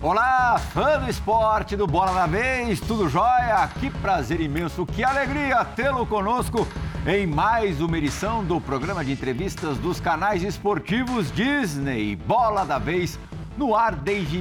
Olá, fã do esporte do Bola da Vez, tudo jóia? Que prazer imenso, que alegria tê-lo conosco em mais uma edição do programa de entrevistas dos canais esportivos Disney. Bola da Vez, no ar desde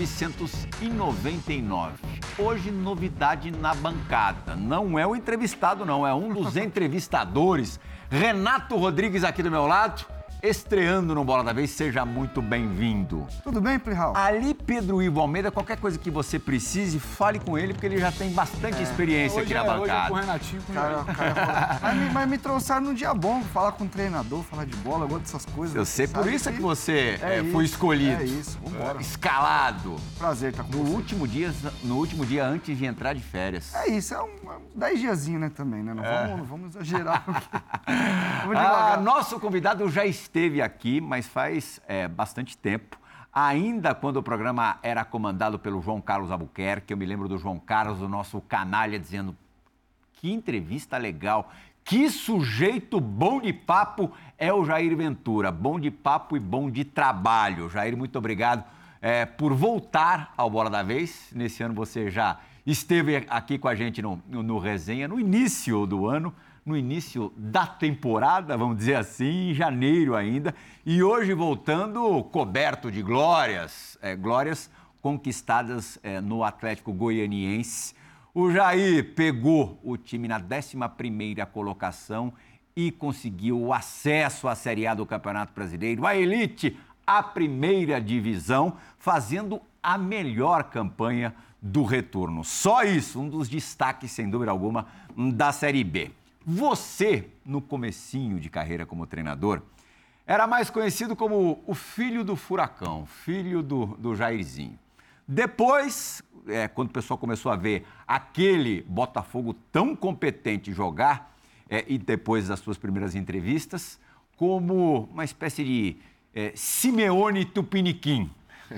1999. Hoje, novidade na bancada. Não é o entrevistado, não, é um dos entrevistadores. Renato Rodrigues aqui do meu lado. Estreando no Bola da Vez, seja muito bem-vindo. Tudo bem, Plihal? Ali, Pedro Ivo Almeida, qualquer coisa que você precise, fale com ele, porque ele já tem bastante experiência aqui na bancada. Hoje é com o Renatinho. Mas me trouxeram num dia bom, falar com o treinador, falar de bola, eu gosto dessas coisas. Eu sei, por isso é que você foi escolhido. É isso, vambora. Escalado. Prazer estar com você. No último dia antes de entrar de férias. É isso, é 10 diazinhos, né, também, né? Não vamos exagerar. Vamos devagar. Nosso convidado já esteve aqui, mas faz bastante tempo. Ainda quando o programa era comandado pelo João Carlos Albuquerque, eu me lembro do João Carlos, do nosso canalha, dizendo que entrevista legal, que sujeito bom de papo é o Jair Ventura. Bom de papo e bom de trabalho. Jair, muito obrigado por voltar ao Bola da Vez. Nesse ano você já esteve aqui com a gente no Resenha, no início do ano, no início da temporada, vamos dizer assim, em janeiro ainda, e hoje voltando coberto de glórias, glórias conquistadas no Atlético Goianiense. O Jair pegou o time na 11ª colocação e conseguiu o acesso à Série A do Campeonato Brasileiro, a elite, a primeira divisão, fazendo a melhor campanha do retorno. Só isso, um dos destaques, sem dúvida alguma, da Série B. Você, no comecinho de carreira como treinador, era mais conhecido como o filho do furacão, filho do Jairzinho. Depois, quando o pessoal começou a ver aquele Botafogo tão competente jogar, e depois das suas primeiras entrevistas, como uma espécie de Simeone Tupiniquim.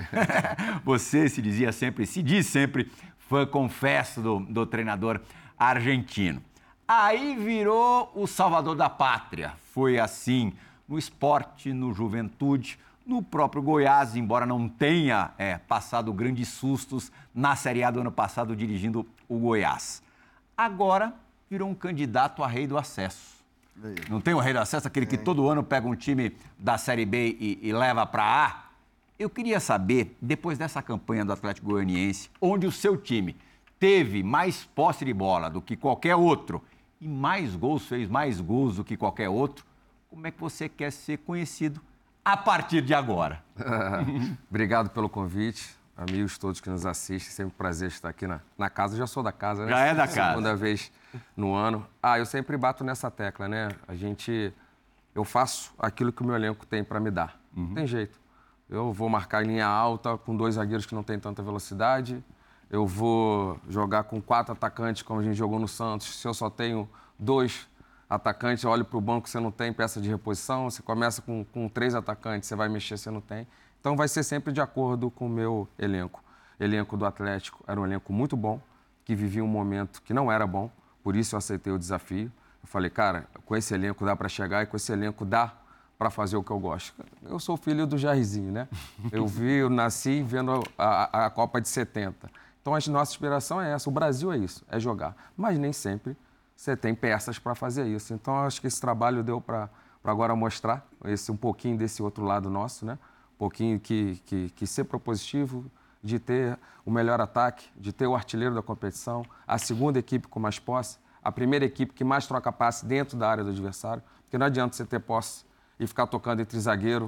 Você se diz sempre, fã confesso do treinador argentino. Aí virou o salvador da pátria. Foi assim no esporte, no Juventude, no próprio Goiás, embora não tenha passado grandes sustos na Série A do ano passado dirigindo o Goiás. Agora virou um candidato a rei do acesso. Não tem o rei do acesso, aquele que todo ano pega um time da Série B e leva para A? Eu queria saber, depois dessa campanha do Atlético Goianiense, onde o seu time teve mais posse de bola do que qualquer outro e mais gols, fez mais gols do que qualquer outro, como é que você quer ser conhecido a partir de agora? Obrigado pelo convite, amigos todos que nos assistem, sempre um prazer estar aqui na casa, eu já sou da casa, né? Já é da casa. Segunda vez no ano. Eu sempre bato nessa tecla, né? Eu faço aquilo que o meu elenco tem para me dar, não tem jeito. Eu vou marcar em linha alta com 2 zagueiros que não têm tanta velocidade. Eu vou jogar com 4 atacantes, como a gente jogou no Santos. Se eu só tenho 2 atacantes, eu olho para o banco, você não tem peça de reposição. Você começa com 3 atacantes, você vai mexer, você não tem. Então, vai ser sempre de acordo com o meu elenco. O elenco do Atlético era um elenco muito bom, que vivia um momento que não era bom. Por isso, eu aceitei o desafio. Eu falei, cara, com esse elenco dá para chegar e com esse elenco dá para fazer o que eu gosto. Eu sou filho do Jairzinho, né? Eu nasci vendo a Copa de 70. Então, a nossa inspiração é essa. O Brasil é isso, é jogar. Mas nem sempre você tem peças para fazer isso. Então, acho que esse trabalho deu para agora mostrar um pouquinho desse outro lado nosso, né? Um pouquinho que ser propositivo, de ter o melhor ataque, de ter o artilheiro da competição, a segunda equipe com mais posse, a primeira equipe que mais troca passe dentro da área do adversário. Porque não adianta você ter posse e ficar tocando entre zagueiro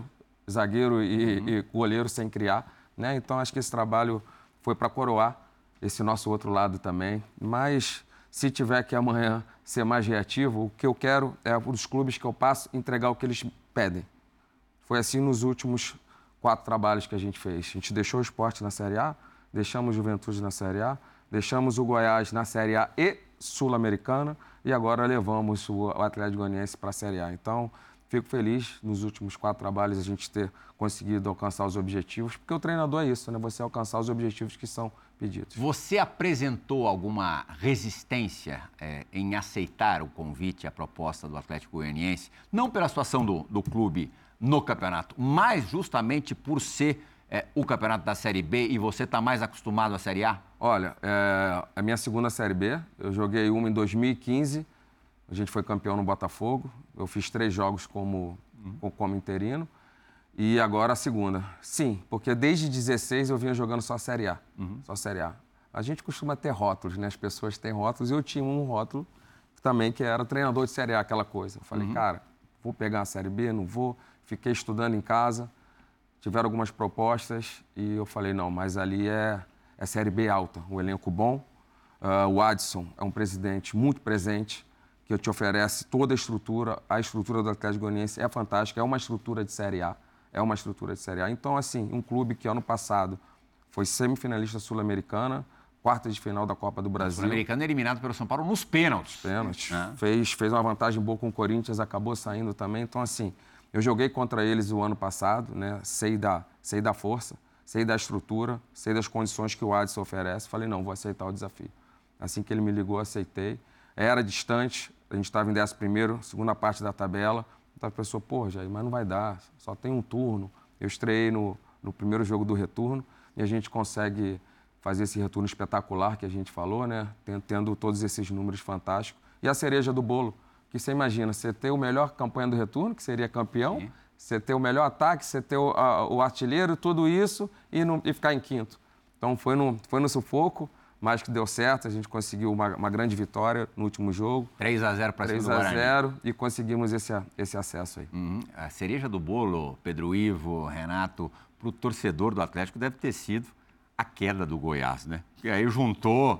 e goleiro sem criar, né? Então, acho que esse trabalho foi para coroar esse nosso outro lado também. Mas, se tiver que amanhã ser mais reativo, o que eu quero é, para os clubes que eu passo, entregar o que eles pedem. Foi assim nos últimos 4 trabalhos que a gente fez. A gente deixou o Sport na Série A, deixamos o Juventude na Série A, deixamos o Goiás na Série A e Sul-Americana e agora levamos o Atlético Goianiense para a Série A. Então, fico feliz nos últimos 4 trabalhos a gente ter conseguido alcançar os objetivos, porque o treinador é isso, né? Você alcançar os objetivos que são pedidos. Você apresentou alguma resistência em aceitar o convite, a proposta do Atlético Goianiense, não pela situação do clube no campeonato, mas justamente por ser o campeonato da Série B e você está mais acostumado à Série A? Olha, a minha segunda Série B, eu joguei uma em 2015, a gente foi campeão no Botafogo, eu fiz 3 jogos como interino, e agora a segunda. Sim, porque desde 16 eu vinha jogando só Série A, só Série A. A gente costuma ter rótulos, né? As pessoas têm rótulos, e eu tinha um rótulo também que era treinador de Série A, aquela coisa. Eu falei, cara, vou pegar a Série B, não vou, fiquei estudando em casa, tiveram algumas propostas, e eu falei, não, mas ali é Série B alta, um elenco bom. O Adson é um presidente muito presente, que te oferece toda a estrutura do Atlético Goianiense é fantástica, é uma estrutura de Série A, Então, assim, um clube que ano passado foi semifinalista sul-americana, quartas de final da Copa do Brasil. Sul-americano eliminado pelo São Paulo nos pênaltis. Fez uma vantagem boa com o Corinthians, acabou saindo também. Então, assim, eu joguei contra eles o ano passado, né? Sei da força, sei da estrutura, sei das condições que o Adson oferece. Falei, não, vou aceitar o desafio. Assim que ele me ligou, aceitei. Era distante, a gente estava em 11º, segunda parte da tabela. Então a pessoa, pô, Jair, mas não vai dar, só tem um turno. Eu estreiei no primeiro jogo do retorno e a gente consegue fazer esse retorno espetacular que a gente falou, né? Tendo todos esses números fantásticos. E a cereja do bolo, que você imagina, você ter o melhor campanha do retorno, que seria campeão, você ter o melhor ataque, você ter o artilheiro, tudo isso e ficar em quinto. Então foi no sufoco, mas que deu certo, a gente conseguiu uma grande vitória no último jogo. 3-0 para cima do Guarani. 3-0 e conseguimos esse acesso aí. A cereja do bolo, Pedro Ivo, Renato, para o torcedor do Atlético deve ter sido a queda do Goiás, né? E aí juntou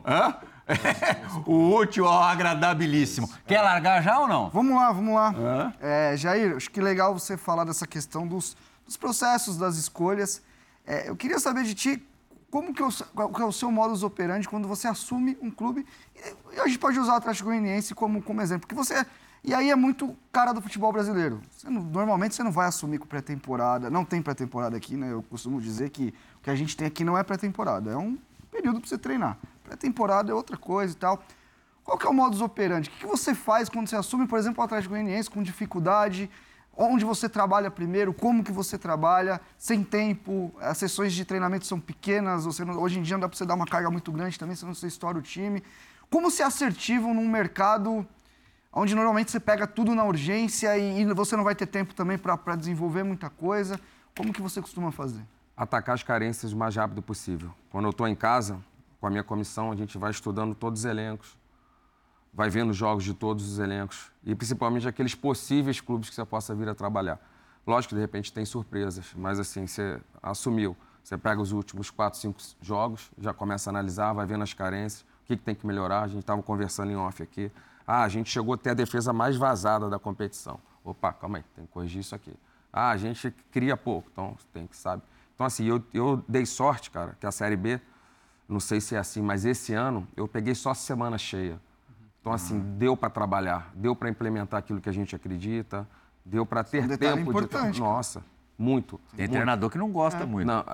o útil ao agradabilíssimo. Quer largar já ou não? Vamos lá. Jair, acho que legal você falar dessa questão dos processos, das escolhas. Eu queria saber de ti, qual que é o seu modus operandi quando você assume um clube? E a gente pode usar o Atlético Goianiense como exemplo, porque você... E aí é muito cara do futebol brasileiro. Normalmente você não vai assumir com pré-temporada. Não tem pré-temporada aqui, né? Eu costumo dizer que o que a gente tem aqui não é pré-temporada. É um período para você treinar. Pré-temporada é outra coisa e tal. Qual que é o modus operandi? O que você faz quando você assume, por exemplo, o Atlético Goianiense com dificuldade? Onde você trabalha primeiro? Como que você trabalha? Sem tempo? As sessões de treinamento são pequenas? Hoje em dia não dá para você dar uma carga muito grande também, senão você estoura o time. Como ser assertivo num mercado onde normalmente você pega tudo na urgência e você não vai ter tempo também para desenvolver muita coisa? Como que você costuma fazer? Atacar as carências o mais rápido possível. Quando eu estou em casa, com a minha comissão, a gente vai estudando todos os elencos, vai vendo jogos de todos os elencos e principalmente aqueles possíveis clubes que você possa vir a trabalhar. Lógico que de repente tem surpresas, mas assim, você assumiu, você pega os últimos 4, 5 jogos, já começa a analisar, vai vendo as carências, o que tem que melhorar. A gente estava conversando em off aqui. A gente chegou a ter a defesa mais vazada da competição. Opa, calma aí, tem que corrigir isso aqui. A gente cria pouco, então tem que, sabe? Então assim, eu dei sorte, cara, que a Série B, não sei se é assim, mas esse ano eu peguei só semana cheia. Então, assim, deu para trabalhar, deu para implementar aquilo que a gente acredita, deu para ter tempo importante, de... Nossa, muito. Tem treinador que não gosta muito. Não,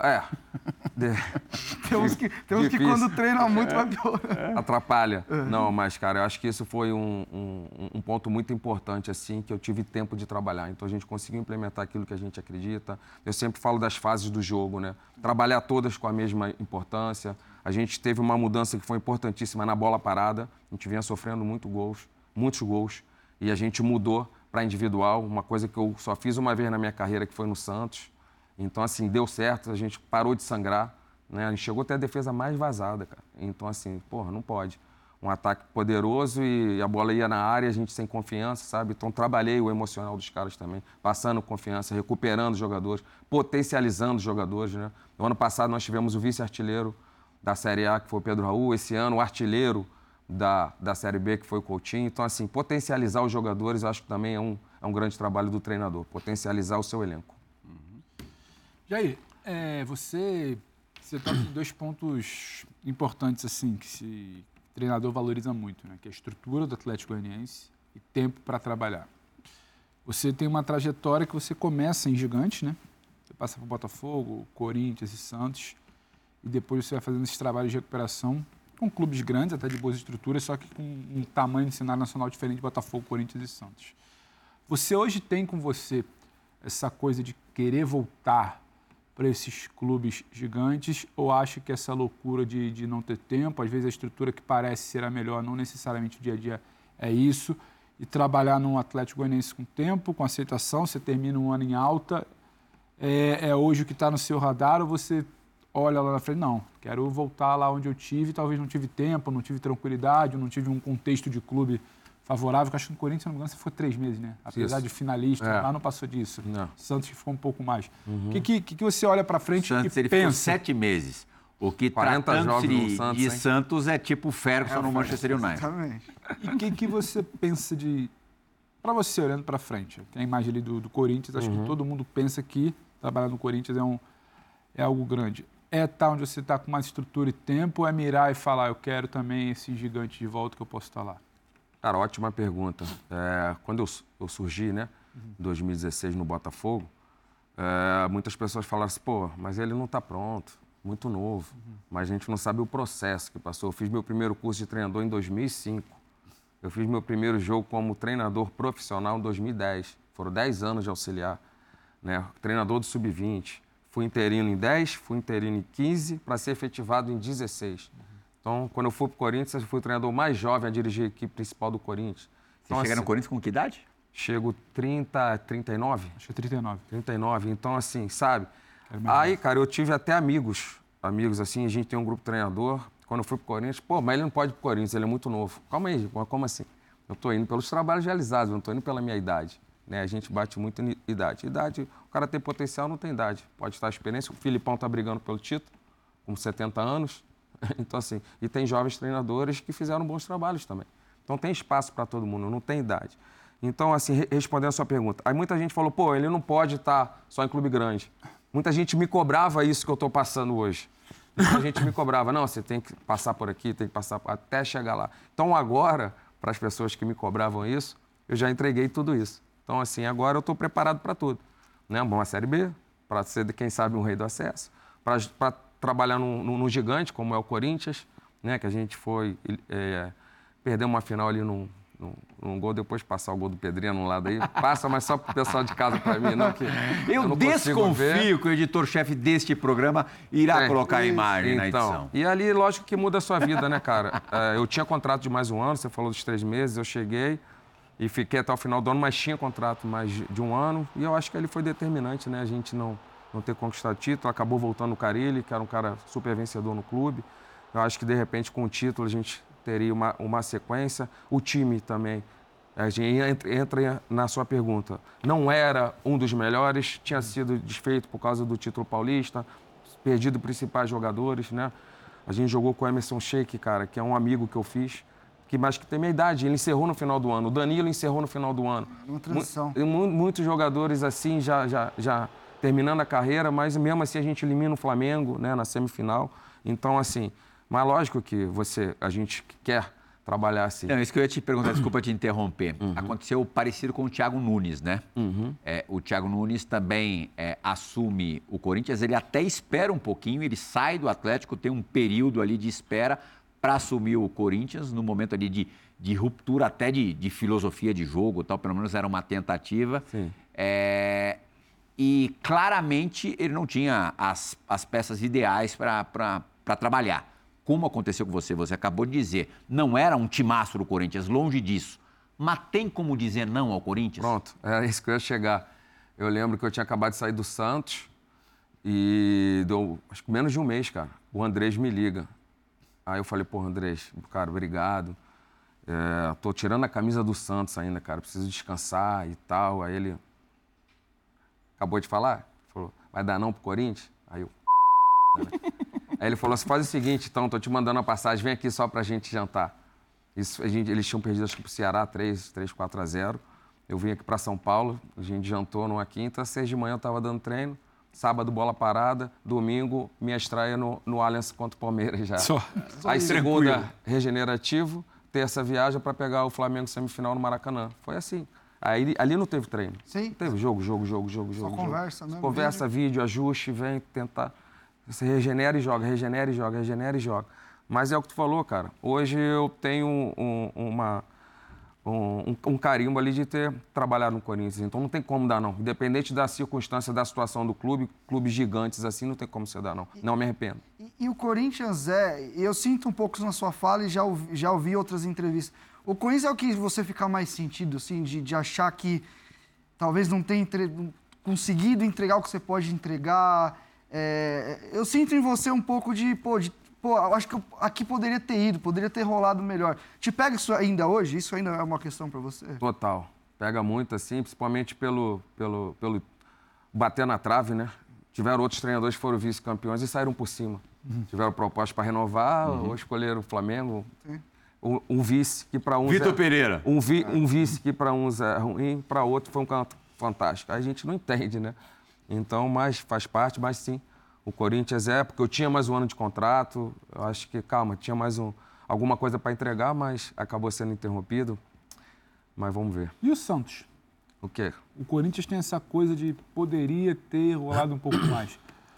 Temos que quando treina muito vai pior. Atrapalha. Não, mas, cara, eu acho que isso foi um ponto muito importante, assim, que eu tive tempo de trabalhar. Então, a gente conseguiu implementar aquilo que a gente acredita. Eu sempre falo das fases do jogo, né? Trabalhar todas com a mesma importância. A gente teve uma mudança que foi importantíssima na bola parada. A gente vinha sofrendo muitos gols. E a gente mudou para individual, uma coisa que eu só fiz uma vez na minha carreira, que foi no Santos. Então, assim, deu certo, a gente parou de sangrar, né? A gente chegou até a defesa mais vazada, cara. Então, assim, porra, não pode. Um ataque poderoso e a bola ia na área, a gente sem confiança, sabe? Então, trabalhei o emocional dos caras também, passando confiança, recuperando os jogadores, potencializando os jogadores, né? No ano passado, nós tivemos o vice-artilheiro da Série A, que foi o Pedro Raul. Esse ano, o artilheiro da Série B, que foi o Coutinho. Então, assim, potencializar os jogadores, eu acho que também é um grande trabalho do treinador, potencializar o seu elenco. Jair, você toca em 2 pontos importantes, assim, que o treinador valoriza muito, né? Que é a estrutura do Atlético Goianiense e tempo para trabalhar. Você tem uma trajetória que você começa em gigante, né? Você passa por Botafogo, Corinthians e Santos, e depois você vai fazendo esses trabalhos de recuperação com clubes grandes, até de boas estruturas, só que com um tamanho de cenário nacional diferente de Botafogo, Corinthians e Santos. Você hoje tem com você essa coisa de querer voltar para esses clubes gigantes? Ou acha que essa loucura de não ter tempo, às vezes a estrutura que parece ser a melhor, não necessariamente o dia a dia é isso, e trabalhar num Atlético Goianiense com tempo, com aceitação, você termina um ano em alta, é hoje o que está no seu radar, ou você olha lá na frente, não, quero voltar lá onde eu tive, talvez não tive tempo, não tive tranquilidade, não tive um contexto de clube favorável, que acho que no Corinthians, se não me engano, você ficou 3 meses, né? Apesar Isso. de finalista, lá não passou disso. Não. Santos que ficou um pouco mais. O que você olha para frente Santos, e ele ficou pensa? 7 meses. O que 40 tratando-se jogos no de, Santos, de hein? Santos é tipo o Ferguson no Manchester United. Exatamente. E o que você pensa de... Para você, olhando para frente, tem a imagem ali do Corinthians, acho que todo mundo pensa que trabalhar no Corinthians é algo grande. É estar onde você está com mais estrutura e tempo, ou é mirar e falar, eu quero também esse gigante de volta que eu posso estar lá? Cara, ótima pergunta. Quando eu surgi, né, em 2016 no Botafogo, muitas pessoas falaram assim, pô, mas ele não está pronto, muito novo. Mas a gente não sabe o processo que passou. Eu fiz meu primeiro curso de treinador em 2005. Eu fiz meu primeiro jogo como treinador profissional em 2010. Foram 10 anos de auxiliar, né, treinador do Sub-20. Fui interino em 10, fui interino em 15, para ser efetivado em 16. Então, quando eu fui para o Corinthians, eu fui o treinador mais jovem a dirigir a equipe principal do Corinthians. Você chega no Corinthians com que idade? Chego 30, 39? Acho que é 39. 39. Então, assim, sabe? Aí, cara, eu tive até amigos assim, a gente tem um grupo treinador. Quando eu fui pro Corinthians, pô, mas ele não pode ir pro Corinthians, ele é muito novo. Calma aí, como assim? Eu tô indo pelos trabalhos realizados, eu não tô indo pela minha idade. Né? A gente bate muito em idade. Idade, o cara tem potencial, não tem idade. Pode estar a experiência. O Filipão tá brigando pelo título, com 70 anos. Então, assim, e tem jovens treinadores que fizeram bons trabalhos também. Então, tem espaço para todo mundo, não tem idade. Então, assim, respondendo a sua pergunta, aí muita gente falou, pô, ele não pode estar só em clube grande. Muita gente me cobrava isso que eu estou passando hoje. Muita gente me cobrava, não, você tem que passar por aqui, tem que passar até chegar lá. Então, agora, para as pessoas que me cobravam isso, eu já entreguei tudo isso. Então, assim, agora eu estou preparado para tudo. Né? Uma Série B, para ser, quem sabe, um rei do acesso, para trabalhar no gigante, como é o Corinthians, né? Que a gente foi perder uma final ali num gol, depois passar o gol do Pedrinho no lado aí. Passa, mas só pro pessoal de casa para mim, não, que eu não desconfio que o editor-chefe deste programa irá colocar a imagem na edição. E ali, lógico que muda a sua vida, né, cara? Eu tinha contrato de mais um ano, você falou dos 3 meses, eu cheguei e fiquei até o final do ano, mas tinha contrato mais de um ano, e eu acho que ele foi determinante, né? A gente não ter conquistado título, acabou voltando o Carille, que era um cara super vencedor no clube. Eu acho que, de repente, com o título, a gente teria uma sequência. O time também, a gente entra na sua pergunta, não era um dos melhores, tinha sido desfeito por causa do título paulista, perdido principais jogadores, né? A gente jogou com o Emerson Sheik, cara, que é um amigo que eu fiz, mas que tem minha idade, ele encerrou no final do ano, o Danilo encerrou no final do ano. Uma transição. Muitos jogadores assim já terminando a carreira, mas mesmo assim a gente elimina o Flamengo, né, na semifinal. Então, assim, mas lógico que a gente quer trabalhar assim. Não, isso que eu ia te perguntar, desculpa te interromper. Aconteceu parecido com o Thiago Nunes, né? O Thiago Nunes também assume o Corinthians, ele até espera um pouquinho, ele sai do Atlético, tem um período ali de espera para assumir o Corinthians, no momento ali de ruptura até de filosofia de jogo, tal, pelo menos era uma tentativa. Sim. E claramente ele não tinha as peças ideais para trabalhar. Como aconteceu com você? Você acabou de dizer, não era um timaço do Corinthians, longe disso. Mas tem como dizer não ao Corinthians? Pronto, era isso que eu ia chegar. Eu lembro que eu tinha acabado de sair do Santos e deu, acho que menos de um mês, cara, o Andrés me liga. Aí eu falei, pô, Andrés, cara, obrigado. Tô tirando a camisa do Santos ainda, cara, preciso descansar e tal. Aí ele acabou de falar, falou, vai dar não pro Corinthians? Aí eu... Aí ele falou assim, faz o seguinte, então, tô te mandando a passagem, vem aqui só pra gente jantar. Eles tinham perdido, acho que pro Ceará, 4-0. Eu vim aqui pra São Paulo, a gente jantou numa quinta, 6 de manhã eu tava dando treino, sábado bola parada, domingo minha estreia no Allianz contra o Palmeiras já. Aí segunda, regenerativo, terça viagem pra pegar o Flamengo semifinal no Maracanã. Foi assim. Aí, ali não teve treino. Sim. Não teve jogo. Só conversa, né? Conversa, vídeo, ajuste, vem tentar... Você regenera e joga, regenera e joga. Mas é o que tu falou, cara. Hoje eu tenho um carimbo ali de ter trabalhado no Corinthians. Então não tem como dar, não. Independente da circunstância, da situação do clube, clubes gigantes assim, não tem como você dar, não. Não me arrependo. E o Corinthians eu sinto um pouco isso na sua fala e já ouvi outras entrevistas. O Corinthians é o que você fica mais sentido, assim, de achar que talvez não tenha conseguido entregar o que você pode entregar. Eu sinto em você um pouco eu acho que aqui poderia ter ido, poderia ter rolado melhor. Te pega isso ainda hoje? Isso ainda é uma questão para você? Total. Pega muito, assim, principalmente pelo bater na trave, né? Tiveram outros treinadores que foram vice-campeões e saíram por cima. Tiveram proposta para renovar, ou escolheram o Flamengo. Um vice que para uns Vitor Pereira. Um vice que para uns é ruim, para outro foi um canto fantástico. A gente não entende, né? Então, mas faz parte, mas sim. O Corinthians porque eu tinha mais um ano de contrato, eu acho que, tinha mais alguma coisa para entregar, mas acabou sendo interrompido. Mas vamos ver. E o Santos? O quê? O Corinthians tem essa coisa de poderia ter rolado um pouco mais.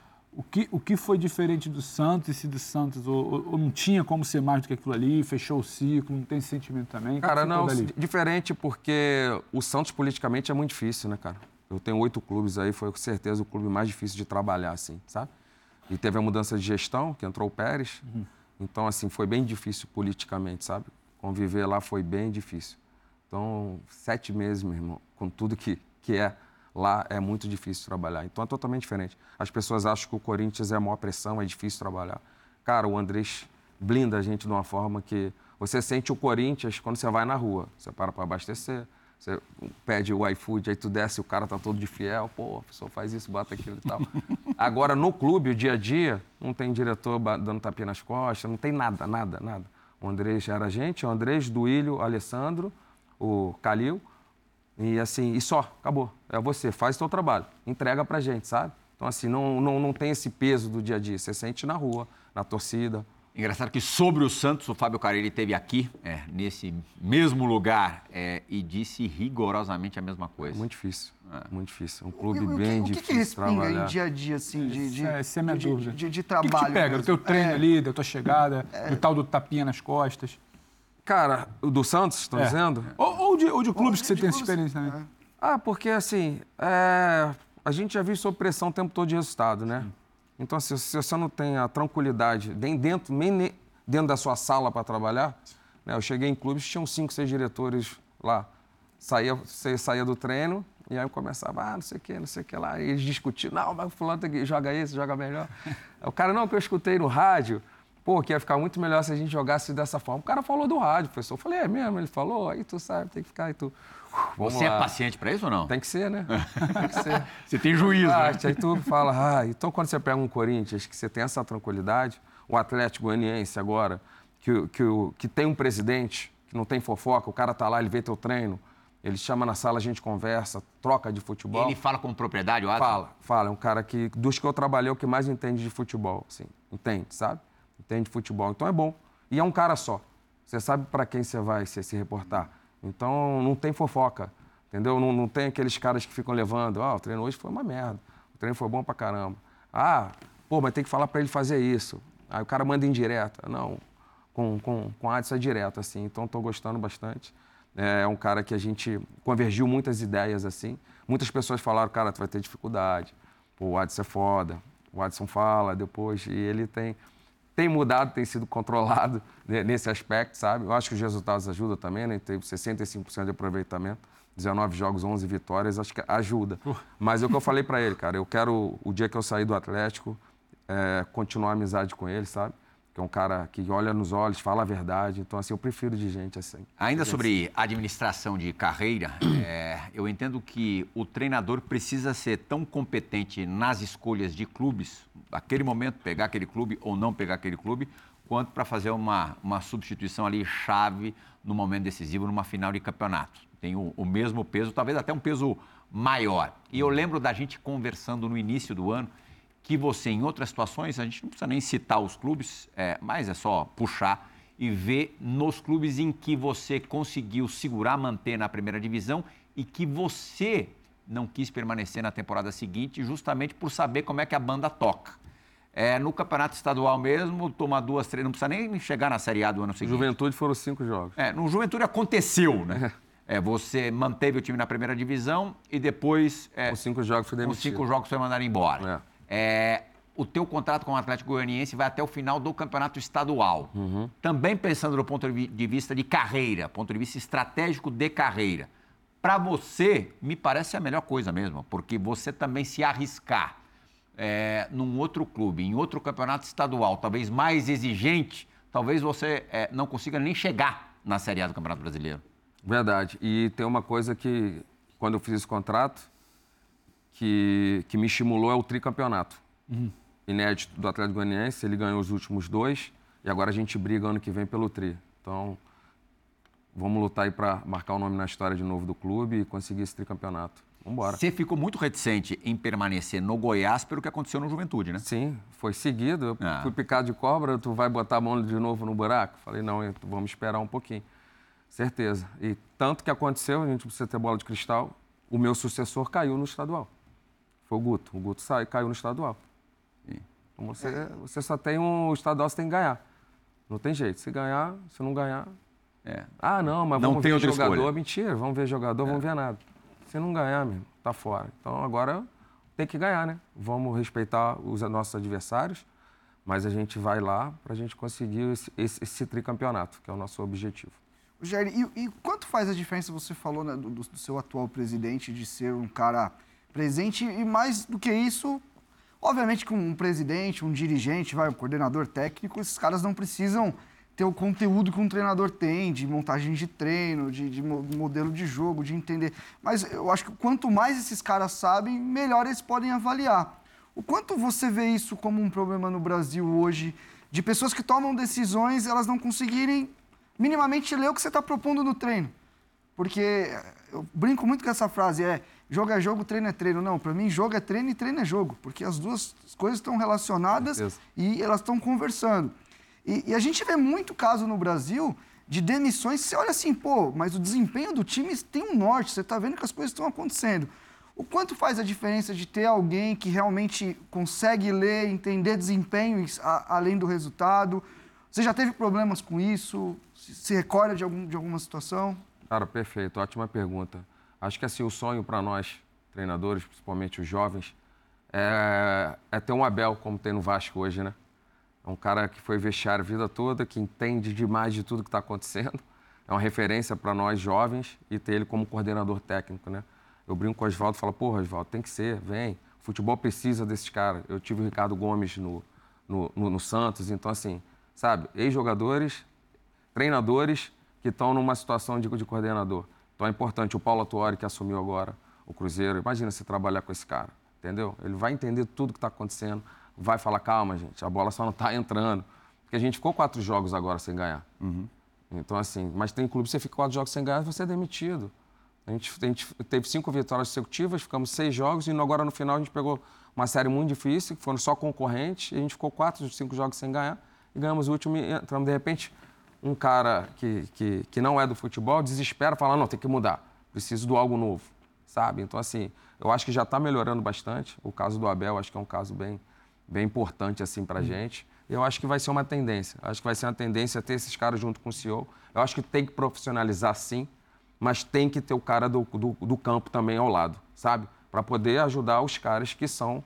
O que foi diferente do Santos, e se do Santos ou não tinha como ser mais do que aquilo ali, fechou o ciclo, não tem esse sentimento também? Cara, não, diferente porque o Santos politicamente é muito difícil, né, cara? Eu tenho 8 clubes aí, foi com certeza o clube mais difícil de trabalhar, assim, sabe? E teve a mudança de gestão, que entrou o Pérez. Então, assim, foi bem difícil politicamente, sabe? Conviver lá foi bem difícil. Então, 7 meses, meu irmão, com tudo que é lá, é muito difícil trabalhar. Então, é totalmente diferente. As pessoas acham que o Corinthians é a maior pressão, é difícil trabalhar. Cara, o Andrés blinda a gente de uma forma que você sente o Corinthians quando você vai na rua. Você para abastecer, você pede o iFood, aí tu desce, o cara tá todo de fiel, pô, a pessoa faz isso, bota aquilo e tal. Agora, no clube, o dia a dia, não tem diretor dando tapinha nas costas, não tem nada. O Andrés era a gente, o Andrés, Duílio, o Alessandro, o Calil, e assim, e só, acabou. É você, faz o seu trabalho, entrega pra gente, sabe? Então, assim, não tem esse peso do dia a dia, você sente na rua, na torcida. Engraçado que sobre o Santos, o Fábio Carelli esteve aqui, nesse mesmo lugar, e disse rigorosamente a mesma coisa. Muito difícil, muito difícil. Um clube bem difícil de trabalhar. O que respinga em dia a dia, assim, essa é a minha dúvida. De trabalho? O que te pega? Do teu treino ali, da tua chegada, do tal do tapinha nas costas? Cara, o do Santos, estão dizendo? Ou de clubes que você tem essa experiência também. Porque assim, a gente já viu sob pressão o tempo todo de resultado, né? Então, assim, se você não tem a tranquilidade nem dentro da sua sala para trabalhar, né? Eu cheguei em clubes, tinham 5, 6 diretores lá. Você saía do treino e aí começava, não sei o que lá. E eles discutiam, não, mas o fulano joga esse, joga melhor. O cara, não, que eu escutei no rádio, que ia ficar muito melhor se a gente jogasse dessa forma. O cara falou do rádio, professor. Eu falei, é mesmo? Ele falou, aí tu sabe, tem que ficar, aí tu... Você é paciente para isso ou não? Tem que ser, né? Tem que ser. Você tem juízo, né? Aí tu fala, então quando você pega um Corinthians, que você tem essa tranquilidade, o Atlético Goianiense agora, que tem um presidente, que não tem fofoca, o cara tá lá, ele vê teu treino, ele chama na sala, a gente conversa, troca de futebol. Ele fala com propriedade, o Adson? Fala. É um cara que, dos que eu trabalhei, é o que mais entende de futebol, assim. Entende, sabe? Entende de futebol. Então é bom. E é um cara só. Você sabe para quem você vai se reportar. Então, não tem fofoca, entendeu? Não tem aqueles caras que ficam levando, o treino hoje foi uma merda, o treino foi bom pra caramba. Mas tem que falar pra ele fazer isso. Aí o cara manda indireta. Não, com a Adson é direto, assim, então tô gostando bastante. É um cara que a gente convergiu muitas ideias, assim. Muitas pessoas falaram, cara, tu vai ter dificuldade. O Adson é foda, o Adson fala depois, e ele tem mudado, tem sido controlado nesse aspecto, sabe? Eu acho que os resultados ajudam também, né? Teve 65% de aproveitamento, 19 jogos, 11 vitórias, acho que ajuda. Mas é o que eu falei para ele, cara, eu quero, o dia que eu sair do Atlético, continuar a amizade com ele, sabe? Que é um cara que olha nos olhos, fala a verdade. Então, assim, eu prefiro de gente assim. Ainda sobre administração de carreira, eu entendo que o treinador precisa ser tão competente nas escolhas de clubes, naquele momento, pegar aquele clube ou não pegar aquele clube, quanto para fazer uma substituição ali chave no momento decisivo, numa final de campeonato. Tem o mesmo peso, talvez até um peso maior. E eu lembro da gente conversando no início do ano, que você, em outras situações, a gente não precisa nem citar os clubes, mas é só puxar e ver nos clubes em que você conseguiu segurar, manter na primeira divisão e que você não quis permanecer na temporada seguinte justamente por saber como é que a banda toca. No campeonato estadual mesmo, toma 2, 3, não precisa nem chegar na Série A do ano seguinte. Juventude foram 5 jogos. No Juventude aconteceu, né? Você manteve o time na primeira divisão e depois... Os 5 jogos foi demitido. Os 5 jogos foi mandado embora. O teu contrato com o Atlético Goianiense vai até o final do campeonato estadual. Também pensando do ponto de vista de carreira, ponto de vista estratégico de carreira. Para você, me parece a melhor coisa mesmo, porque você também se arriscar num outro clube, em outro campeonato estadual, talvez mais exigente, talvez você não consiga nem chegar na Série A do Campeonato Brasileiro. Verdade. E tem uma coisa que, quando eu fiz esse contrato, que me estimulou é o tricampeonato. Inédito do Atlético Goianiense, ele ganhou os últimos 2 e agora a gente briga ano que vem pelo tri. Então, vamos lutar aí para marcar o nome na história de novo do clube e conseguir esse tricampeonato. Vamos embora. Você ficou muito reticente em permanecer no Goiás pelo que aconteceu no Juventude, né? Sim, foi seguido. Eu fui picado de cobra, tu vai botar a mão de novo no buraco? Falei, não, vamos esperar um pouquinho. Certeza. E tanto que aconteceu, a gente precisa ter bola de cristal, o meu sucessor caiu no estadual. Foi o Guto. O Guto caiu no estadual. Então você só tem o estadual, você tem que ganhar. Não tem jeito. Se ganhar, se não ganhar... não, mas não vamos ver jogador. Escolha. Mentira, vamos ver jogador, vamos ver nada. Se não ganhar, mesmo, tá fora. Então agora tem que ganhar, né? Vamos respeitar os nossos adversários, mas a gente vai lá para a gente conseguir esse tricampeonato, que é o nosso objetivo. Jair, e quanto faz a diferença, você falou, né, do seu atual presidente, de ser um cara presente e mais do que isso, obviamente que um presidente, um dirigente, um coordenador técnico, esses caras não precisam ter o conteúdo que um treinador tem, de montagem de treino, de modelo de jogo, de entender. Mas eu acho que quanto mais esses caras sabem, melhor eles podem avaliar. O quanto você vê isso como um problema no Brasil hoje, de pessoas que tomam decisões, elas não conseguirem minimamente ler o que você está propondo no treino? Porque eu brinco muito com essa frase, jogo é jogo, treino é treino. Não, para mim, jogo é treino e treino é jogo, porque as duas coisas estão relacionadas e elas estão conversando. E a gente vê muito caso no Brasil de demissões, você olha assim, mas o desempenho do time tem um norte, você está vendo que as coisas estão acontecendo. O quanto faz a diferença de ter alguém que realmente consegue ler, entender desempenho além do resultado? Você já teve problemas com isso? Se recorda de alguma situação? Cara, perfeito, ótima pergunta. Acho que assim, o sonho para nós, treinadores, principalmente os jovens, é ter um Abel, como tem no Vasco hoje, né? É um cara que foi vestiário a vida toda, que entende demais de tudo que está acontecendo. É uma referência para nós jovens e ter ele como coordenador técnico, né? Eu brinco com o Oswaldo e falo, Oswaldo, tem que ser, vem. O futebol precisa desses caras. Eu tive o Ricardo Gomes no Santos, então assim, sabe? Ex-jogadores, treinadores que estão numa situação de coordenador. Então é importante. O Paulo Autuori, que assumiu agora o Cruzeiro, imagina você trabalhar com esse cara, entendeu? Ele vai entender tudo que está acontecendo. Vai falar, calma, gente, a bola só não está entrando. Porque a gente ficou 4 jogos agora sem ganhar. Então, assim, mas tem clube que você fica 4 jogos sem ganhar e você é demitido. A gente teve 5 vitórias consecutivas, ficamos 6 jogos e agora no final a gente pegou uma série muito difícil, que foram só concorrentes, e a gente ficou 4 dos 5 jogos sem ganhar e ganhamos o último e entramos. De repente, um cara que não é do futebol desespera, fala, não, tem que mudar, preciso de algo novo, sabe? Então, assim, eu acho que já está melhorando bastante. O caso do Abel, acho que é um caso bem importante assim para a gente. Eu acho que vai ser uma tendência. Acho que vai ser uma tendência ter esses caras junto com o CEO. Eu acho que tem que profissionalizar, sim, mas tem que ter o cara do campo também ao lado, sabe? Para poder ajudar os caras que são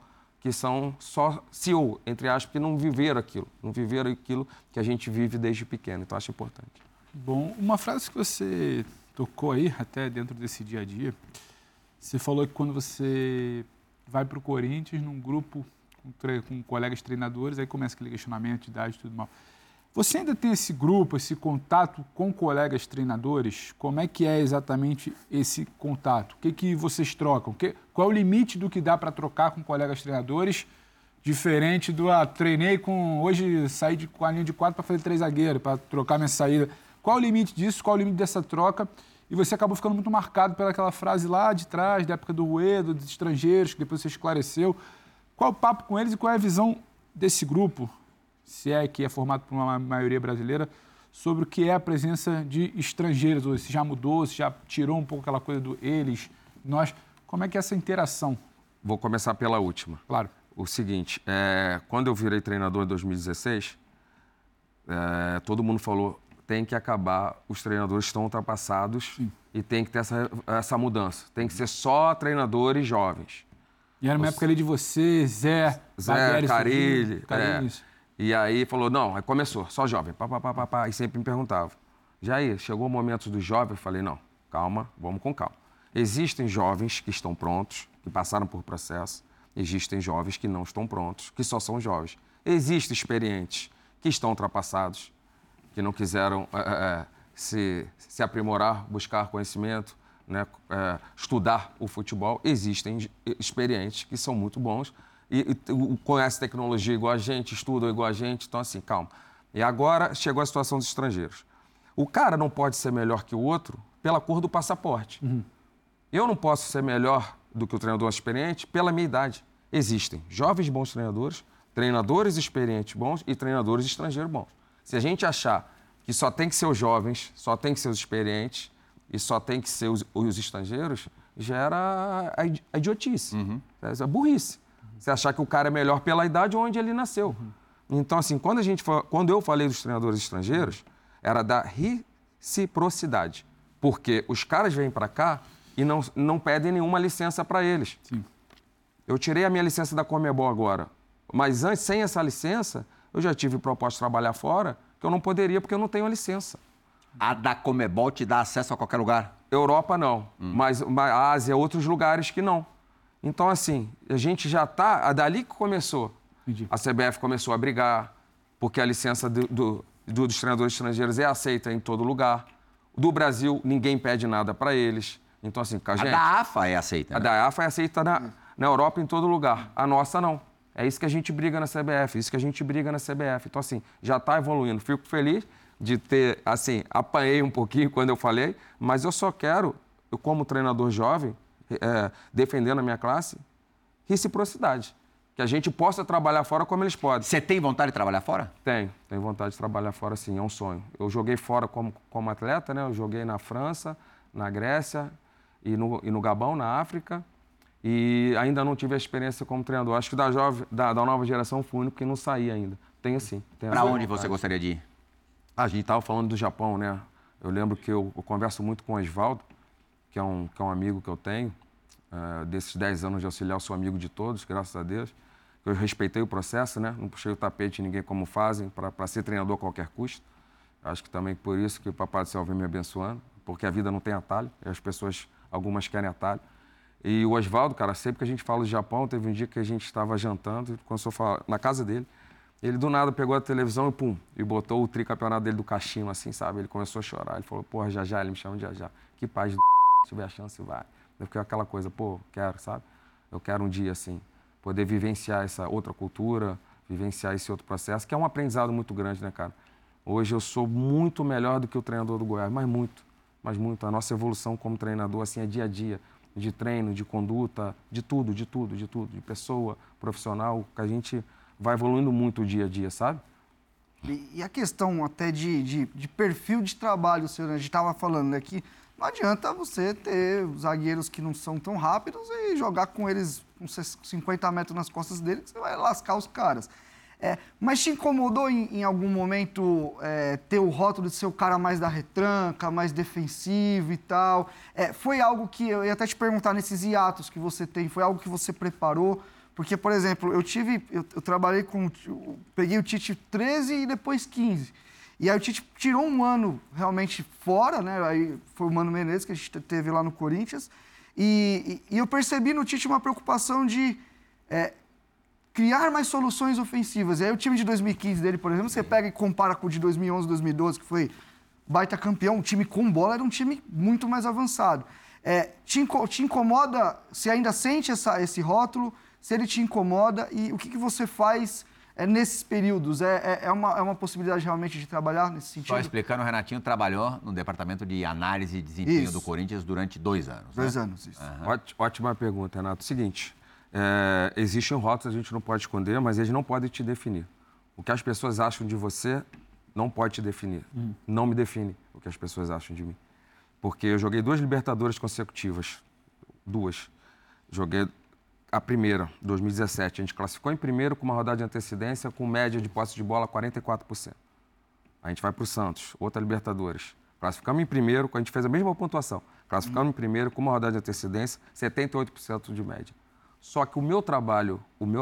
só CEO, entre aspas, que não viveram aquilo que a gente vive desde pequeno. Então, acho importante. Bom, uma frase que você tocou aí, até dentro desse dia a dia, você falou que quando você vai para o Corinthians, num grupo com colegas treinadores, aí começa aquele questionamento de idade e tudo mal. Você ainda tem esse grupo, esse contato com colegas treinadores? Como é que é exatamente esse contato? O que vocês trocam? Qual é o limite do que dá para trocar com colegas treinadores, diferente do, treinei hoje saí com a linha de 4 para fazer 3 zagueiros, para trocar minha saída. Qual é o limite disso? Qual é o limite dessa troca? E você acabou ficando muito marcado pelaquela frase lá de trás, da época do Ruedo, dos estrangeiros, que depois você esclareceu. Qual é o papo com eles e qual é a visão desse grupo, se é que é formado por uma maioria brasileira, sobre o que é a presença de estrangeiros hoje? Se já mudou, se já tirou um pouco aquela coisa do eles, nós. Como é que é essa interação? Vou começar pela última. Claro. o seguinte, quando eu virei treinador em 2016, todo mundo falou, tem que acabar, os treinadores estão ultrapassados e tem que ter essa mudança. Tem que ser só treinadores jovens. E era uma época ali de você, Zé, Carille. E aí falou, não, aí começou, só jovem, e sempre me perguntava. Jair, chegou o momento dos jovens, eu falei, não, calma, vamos com calma. Existem jovens que estão prontos, que passaram por processo, existem jovens que não estão prontos, que só são jovens. Existem experientes que estão ultrapassados, que não quiseram se aprimorar, buscar conhecimento, né, estudar o futebol. Existem experientes que são muito bons e conhecem tecnologia igual a gente, estudam igual a gente, então assim, calma. E agora chegou a situação dos estrangeiros. O cara não pode ser melhor que o outro pela cor do passaporte. Eu não posso ser melhor do que o treinador experiente pela minha idade. Existem jovens bons treinadores, treinadores experientes bons e treinadores estrangeiros bons. Se a gente achar que só tem que ser os jovens, só tem que ser os experientes e só tem que ser os estrangeiros, gera a idiotice, a burrice. Você achar que o cara é melhor pela idade onde ele nasceu. Então, assim, quando eu falei dos treinadores estrangeiros, era da reciprocidade. Porque os caras vêm para cá e não pedem nenhuma licença para eles. Sim. Eu tirei a minha licença da Conmebol agora, mas antes, sem essa licença, eu já tive proposta de trabalhar fora, que eu não poderia porque eu não tenho a licença. A da Conmebol te dá acesso a qualquer lugar? Europa não, mas a Ásia, outros lugares que não. Então, assim, a gente já está... Dali que começou. Entendi. A CBF começou a brigar, porque a licença dos treinadores estrangeiros é aceita em todo lugar. Do Brasil, ninguém pede nada para eles. Então, assim, com a gente... A da AFA é aceita, né? A da AFA é aceita na Europa em todo lugar. A nossa, não. É isso que a gente briga na CBF, isso que a gente briga na CBF. Então, assim, já está evoluindo. Fico feliz de ter, assim, apanhei um pouquinho quando eu falei, mas eu só quero, eu como treinador jovem, defendendo a minha classe, reciprocidade. Que a gente possa trabalhar fora como eles podem. Você tem vontade de trabalhar fora? Tenho vontade de trabalhar fora, sim, é um sonho. Eu joguei fora como atleta, né? Eu joguei na França, na Grécia e no Gabão, na África. E ainda não tive a experiência como treinador. Acho que da nova geração fui o único que não saí ainda. Tenho sim. Para onde você gostaria de ir? A gente estava falando do Japão, né? Eu lembro que eu converso muito com o Osvaldo, que é um amigo que eu tenho. Desses 10 anos de auxiliar, eu sou amigo de todos, graças a Deus. Eu respeitei o processo, né? Não puxei o tapete de ninguém como fazem, para ser treinador a qualquer custo. Acho que também por isso que o Papai do Céu vem me abençoando, porque a vida não tem atalho, e as pessoas, algumas querem atalho. E o Osvaldo, cara, sempre que a gente fala do Japão, teve um dia que a gente estava jantando, e começou a falar na casa dele. Ele do nada pegou a televisão e botou o tricampeonato dele do cachimbo, assim, sabe? Ele começou a chorar. Ele falou, porra, Jajá, ele me chama de Jajá. Que paz do se tiver a chance, vai. Eu fiquei aquela coisa, pô, quero, sabe? Eu quero um dia, assim, poder vivenciar essa outra cultura, vivenciar esse outro processo, que é um aprendizado muito grande, né, cara? Hoje eu sou muito melhor do que o treinador do Goiás, mas muito. A nossa evolução como treinador, assim, é dia a dia. De treino, de conduta, de tudo, de pessoa, profissional, que a gente vai evoluindo muito dia a dia, sabe? E a questão até de perfil de trabalho, senhor, a gente estava falando, né, que não adianta você ter zagueiros que não são tão rápidos e jogar com eles uns 50 metros nas costas deles, que você vai lascar os caras. Mas te incomodou em algum momento ter o rótulo de ser o cara mais da retranca, mais defensivo e tal? Foi algo que eu ia até te perguntar nesses hiatos que você tem, foi algo que você preparou? Porque, por exemplo, eu trabalhei peguei o Tite 13 e depois 15. E aí o Tite tirou um ano realmente fora, né? Aí foi o Mano Menezes que a gente teve lá no Corinthians. E eu percebi no Tite uma preocupação de criar mais soluções ofensivas. E aí o time de 2015 dele, por exemplo, você pega e compara com o de 2011, 2012, que foi baita campeão, um time com bola, era um time muito mais avançado. Te incomoda, se ainda sente esse rótulo, se ele te incomoda e o que você faz nesses períodos? É uma possibilidade realmente de trabalhar nesse sentido? Só explicando, o Renatinho trabalhou no departamento de análise e desempenho do Corinthians durante 2 anos. 2 anos, isso. Ótima pergunta, Renato. Seguinte, existem rótulos, a gente não pode esconder, mas eles não podem te definir. O que as pessoas acham de você não pode te definir. Não me define o que as pessoas acham de mim. Porque eu joguei 2 Libertadores consecutivas. 2. Joguei a primeira, 2017. A gente classificou em primeiro com uma rodada de antecedência, com média de posse de bola 44%. A gente vai para o Santos, outra Libertadores. Classificamos em primeiro, a gente fez a mesma pontuação. Classificamos em primeiro com uma rodada de antecedência, 78% de média. Só que o meu trabalho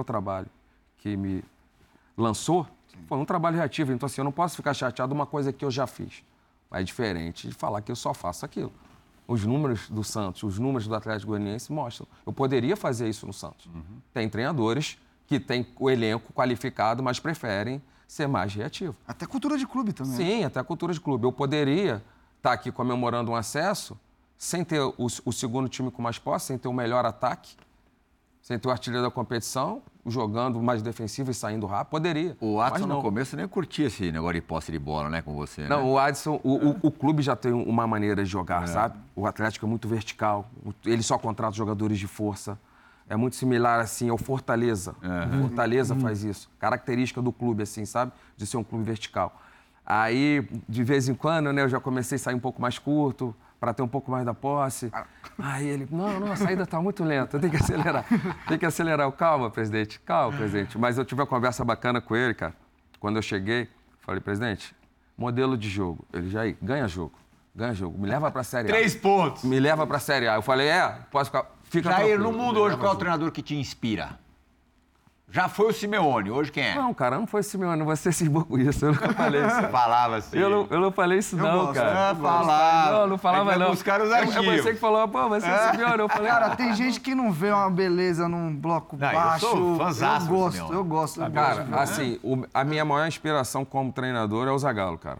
que me lançou, foi um trabalho reativo. Então, assim, eu não posso ficar chateado de uma coisa que eu já fiz. É diferente de falar que eu só faço aquilo. Os números do Santos, os números do Atlético Goianiense mostram. Eu poderia fazer isso no Santos. Tem treinadores que têm o elenco qualificado, mas preferem ser mais reativo. Até cultura de clube também. Sim, até cultura de clube. Eu poderia estar aqui comemorando um acesso sem ter o segundo time com mais posse, sem ter o melhor ataque, sem ter o artilheiro da competição, jogando mais defensivo e saindo rápido. Poderia. O Adson, no começo, nem curtia esse negócio de posse de bola, né, com você, Não, né? o Adson, o clube já tem uma maneira de jogar, sabe? O Atlético é muito vertical, ele só contrata jogadores de força. É muito similar, assim, ao Fortaleza. O Fortaleza faz isso. Característica do clube, assim, sabe? De ser um clube vertical. Aí, de vez em quando, né, eu já comecei a sair um pouco mais curto, para ter um pouco mais da posse. Aí ele, não, a saída está muito lenta, tem que acelerar. Tem que acelerar. Calma, presidente. Mas eu tive uma conversa bacana com ele, cara. Quando eu cheguei, falei, presidente, modelo de jogo. Ele já aí, ganha jogo. Me leva para a Série A. 3 pontos. Me leva para a Série A. Eu falei, posso ficar... Fica Jair, tranquilo. no mundo hoje, qual é o treinador que te inspira? Já foi o Simeone, hoje quem é? Não, cara, não foi Simeone, você cismou com isso, eu nunca falei isso. Falava assim. Eu não falei isso não, cara. Falava. Não falava não. Buscar os Eu arquivos. pensei que falou, pô, vai ser o Simeone. Eu falei, Cara, tem gente que não vê uma beleza num bloco baixo. Eu sou fãzaço do Simeone. Eu gosto. cara, assim, a minha maior inspiração como treinador é o Zagallo, cara.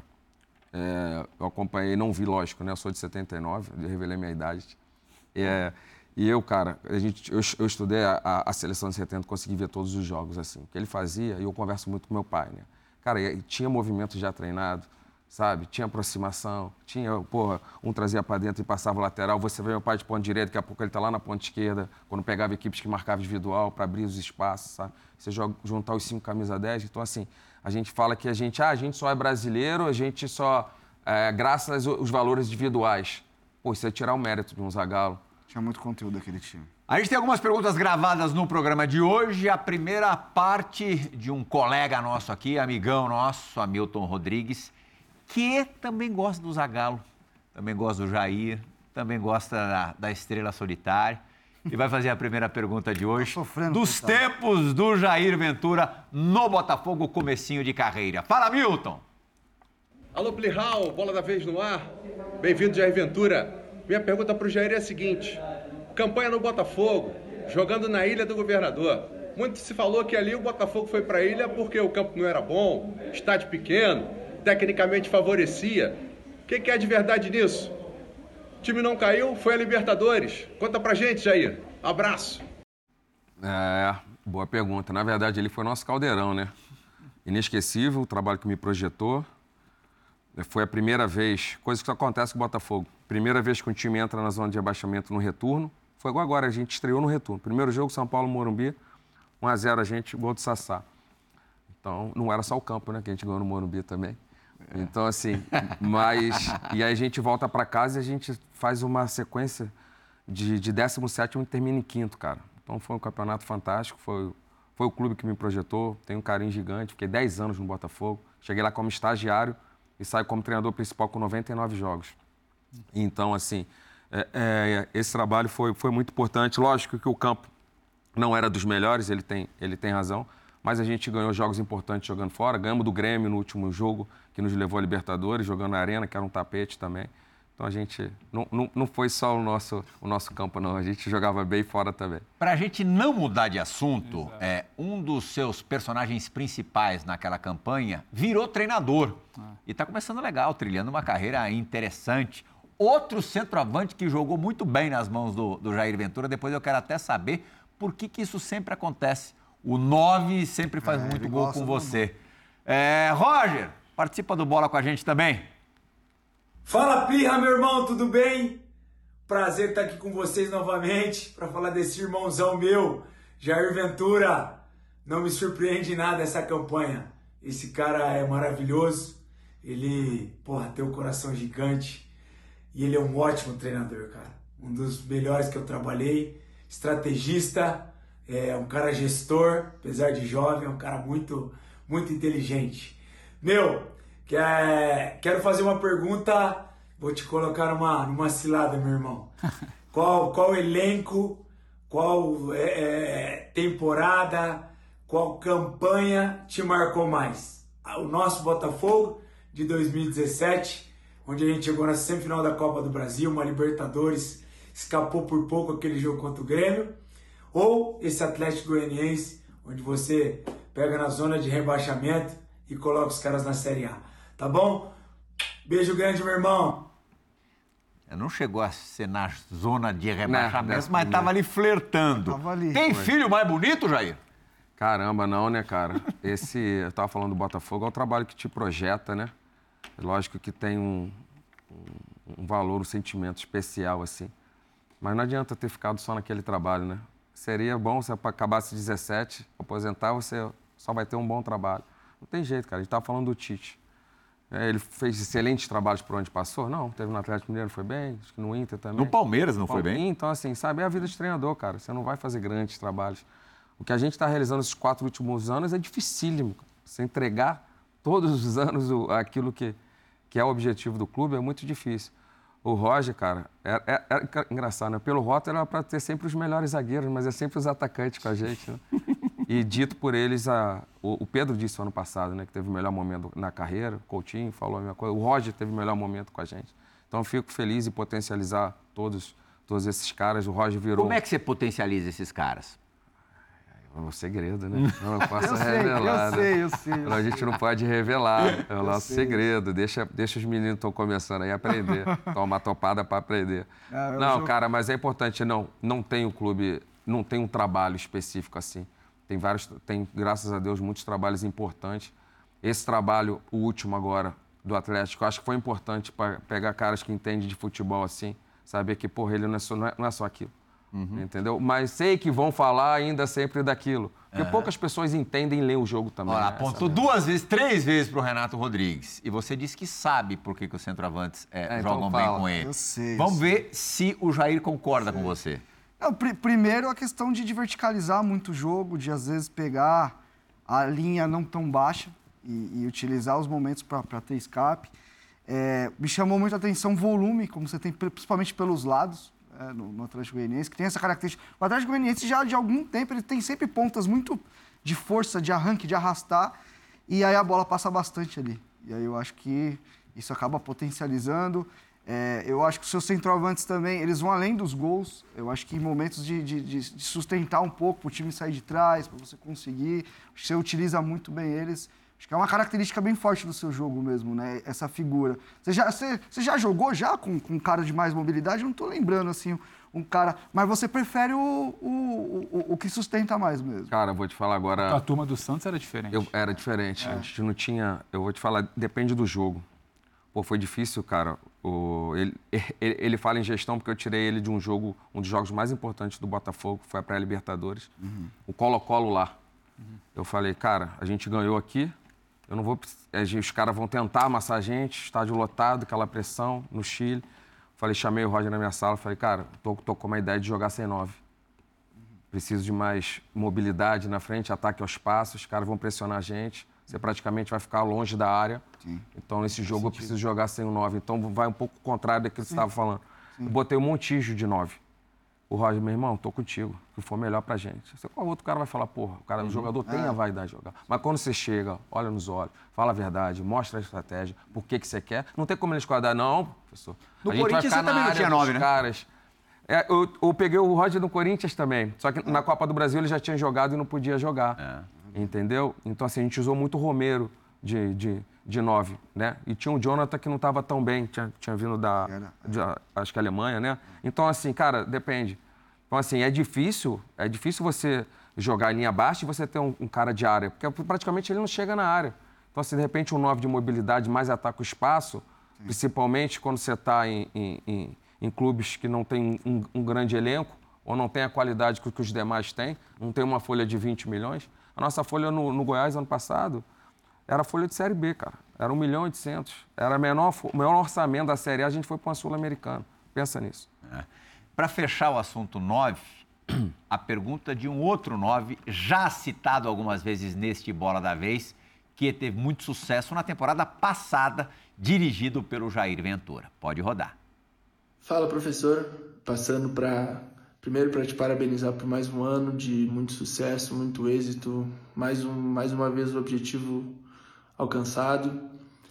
Eu acompanhei, não vi, lógico, né? Eu sou de 79, eu revelei minha idade. E eu, cara, eu estudei a seleção de 70, consegui ver todos os jogos, assim. O que ele fazia, e eu converso muito com meu pai, né? Cara, tinha movimento já treinado, sabe? Tinha aproximação, um trazia para dentro e passava lateral. Você vê meu pai de ponta direita, daqui a pouco ele tá lá na ponta esquerda, quando pegava equipes que marcavam individual para abrir os espaços, sabe? Você juntar os 5 camisa 10. Então, assim, a gente fala que a gente só é brasileiro, a gente só, graças aos valores individuais. Pô, isso é tirar o mérito de um Zagallo. Tinha muito conteúdo daquele time. A gente tem algumas perguntas gravadas no programa de hoje. A primeira parte de um colega nosso aqui, amigão nosso, Hamilton Rodrigues, que também gosta do Zagallo, também gosta do Jair, também gosta da Estrela Solitária. E vai fazer a primeira pergunta de hoje. Dos tempos do Jair Ventura no Botafogo, comecinho de carreira. Fala, Hamilton! Alô, Plihal, bola da vez no ar. Bem-vindo, Jair Ventura. Minha pergunta para o Jair é a seguinte: campanha no Botafogo, jogando na Ilha do Governador. Muito se falou que ali o Botafogo foi para a ilha porque o campo não era bom, estádio pequeno, tecnicamente favorecia. O que é de verdade nisso? O time não caiu, foi a Libertadores. Conta pra gente, Jair. Abraço. Boa pergunta. Na verdade, ele foi nosso caldeirão, né? Inesquecível, o trabalho que me projetou. Foi a primeira vez, coisa que só acontece com o Botafogo. Primeira vez que um time entra na zona de rebaixamento no retorno. Foi igual agora, a gente estreou no retorno. Primeiro jogo, São Paulo, Morumbi, 1-0 a gente, gol do Sassá. Então, não era só o campo, né, que a gente ganhou no Morumbi também. Então, assim, e aí a gente volta para casa e a gente faz uma sequência de 17º e termina em 5º, cara. Então, foi um campeonato fantástico, foi o clube que me projetou, tenho um carinho gigante, fiquei 10 anos no Botafogo, cheguei lá como estagiário e saio como treinador principal com 99 jogos. Então, assim, esse trabalho foi muito importante. Lógico que o campo não era dos melhores, ele tem razão, mas a gente ganhou jogos importantes jogando fora. Ganhamos do Grêmio no último jogo, que nos levou a Libertadores, jogando na Arena, que era um tapete também. Então, a gente não foi só o nosso campo, não. A gente jogava bem fora também. Para a gente não mudar de assunto, um dos seus personagens principais naquela campanha virou treinador. E está começando legal, trilhando uma carreira interessante. Outro centroavante que jogou muito bem nas mãos do Jair Ventura. Depois eu quero até saber por que isso sempre acontece. O 9 sempre faz muito gol com você. Roger, participa do Bola com a gente também. Fala, Pirra, meu irmão, tudo bem? Prazer estar aqui com vocês novamente para falar desse irmãozão meu, Jair Ventura. Não me surpreende nada essa campanha. Esse cara é maravilhoso, ele, tem um coração gigante e ele é um ótimo treinador, cara. Um dos melhores que eu trabalhei, estrategista, é um cara gestor, apesar de jovem, é um cara muito, muito inteligente. Meu, quero fazer uma pergunta, vou te colocar numa cilada, meu irmão. Qual elenco, qual temporada, qual campanha te marcou mais? O nosso Botafogo de 2017, onde a gente chegou na semifinal da Copa do Brasil, uma Libertadores, escapou por pouco aquele jogo contra o Grêmio, ou esse Atlético Goianiense, onde você pega na zona de rebaixamento e coloca os caras na Série A. Tá bom? Beijo grande, meu irmão. Não chegou a ser na zona de rebaixamento, mas estava ali flertando. Tava ali. Tem filho mais bonito, Jair? Caramba, não, né, cara? Eu tava falando do Botafogo, é um trabalho que te projeta, né? Lógico que tem um valor, um sentimento especial, assim. Mas não adianta ter ficado só naquele trabalho, né? Seria bom se acabasse 17, aposentar, você só vai ter um bom trabalho. Não tem jeito, cara. A gente tava falando do Tite. Ele fez excelentes trabalhos por onde passou? Não. Teve no Atlético Mineiro, foi bem. Acho que no Inter também. No Palmeiras não foi bem? Então, assim, sabe, é a vida de treinador, cara. Você não vai fazer grandes trabalhos. O que a gente está realizando esses 4 últimos anos é dificílimo. Você entregar todos os anos aquilo que é o objetivo do clube é muito difícil. O Roger, cara, é engraçado, né? Pelo rótulo era para ter sempre os melhores zagueiros, mas é sempre os atacantes com a gente, né? E dito por eles, o Pedro disse ano passado, né, que teve o melhor momento na carreira, o Coutinho falou a mesma coisa, o Roger teve o melhor momento com a gente. Então eu fico feliz em potencializar todos esses caras. O Roger virou... Como é que você potencializa esses caras? É um segredo, né? Não posso revelar. Eu sei. A gente não pode revelar. É o nosso segredo. Deixa os meninos que estão começando aí a aprender. Toma topada para aprender. Não, cara, mas é importante. Não tem um clube, não tem um trabalho específico assim. Tem, graças a Deus, muitos trabalhos importantes. Esse trabalho, o último agora, do Atlético, acho que foi importante para pegar caras que entendem de futebol assim. Saber que, porra, ele não é só aquilo. Entendeu? Mas sei que vão falar ainda sempre daquilo. Porque poucas pessoas entendem ler o jogo também. Olha, apontou 3 vezes para o Renato Rodrigues. E você disse que sabe por que os centroavantes jogam bem com ele. Eu sei. Vamos ver se o Jair concorda com você. Não, primeiro, a questão de verticalizar muito o jogo, de às vezes pegar a linha não tão baixa e utilizar os momentos para ter escape. Me chamou muito a atenção o volume, como você tem, principalmente pelos lados. No Atlético Goianiense, que tem essa característica. O Atlético Goianiense já de algum tempo ele tem sempre pontas muito de força, de arranque, de arrastar, e aí a bola passa bastante ali. E aí eu acho que isso acaba potencializando. Eu acho que os seus centroavantes também, eles vão além dos gols. Eu acho que em momentos de sustentar um pouco, para o time sair de trás, para você conseguir, acho que você utiliza muito bem eles. Acho que é uma característica bem forte do seu jogo mesmo, né? Essa figura. Você já jogou com um cara de mais mobilidade? Eu não estou lembrando, assim, um cara... Mas você prefere o que sustenta mais mesmo. Cara, vou te falar agora... A turma do Santos era diferente. Era diferente. A gente não tinha... Eu vou te falar, depende do jogo. Pô, foi difícil, cara. Ele fala em gestão porque eu tirei ele de um jogo, um dos jogos mais importantes do Botafogo, foi a pré-Libertadores. O Colo-Colo lá. Eu falei, cara, a gente ganhou aqui... Eu não vou... Os caras vão tentar amassar a gente, estádio lotado, aquela pressão no Chile. Falei, chamei o Roger na minha sala, falei, cara, tô com uma ideia de jogar sem 9. Preciso de mais mobilidade na frente, ataque aos passos, os caras vão pressionar a gente, você praticamente vai ficar longe da área. Sim. Então, nesse jogo, eu preciso jogar sem o 9. Então, vai um pouco contrário daquilo que você estava falando. Eu botei um Montijo de 9. O Roger, meu irmão, tô contigo, que for melhor pra gente. Qual outro cara vai falar, porra, o jogador tem a vaidade de jogar. Mas quando você chega, olha nos olhos, fala a verdade, mostra a estratégia, por que você quer, não tem como ele esquadrar, não, professor. No Corinthians você também não tinha 9, né? Caras. Eu peguei o Roger no Corinthians também, só que na Copa do Brasil ele já tinha jogado e não podia jogar, entendeu? Então, assim, a gente usou muito o Romero de 9, né? E tinha o Jonathan que não estava tão bem, tinha vindo acho que Alemanha, né? Então, assim, cara, depende. Então, assim, é difícil você jogar em linha baixa e você ter um cara de área, porque praticamente ele não chega na área. Então, assim, de repente, um 9 de mobilidade mais ataca o espaço, principalmente quando você está em clubes que não tem um grande elenco ou não tem a qualidade que os demais têm, não tem uma folha de 20 milhões. A nossa folha no Goiás, ano passado, era folha de Série B, cara. Era 1.800.000. Era o menor orçamento da Série A, a gente foi para uma Sul-Americana. Pensa nisso. Para fechar o assunto 9, a pergunta de um outro 9, já citado algumas vezes neste Bola da Vez, que teve muito sucesso na temporada passada, dirigido pelo Jair Ventura. Pode rodar. Fala, professor. Passando primeiro para te parabenizar por mais um ano de muito sucesso, muito êxito, mais uma vez o objetivo alcançado.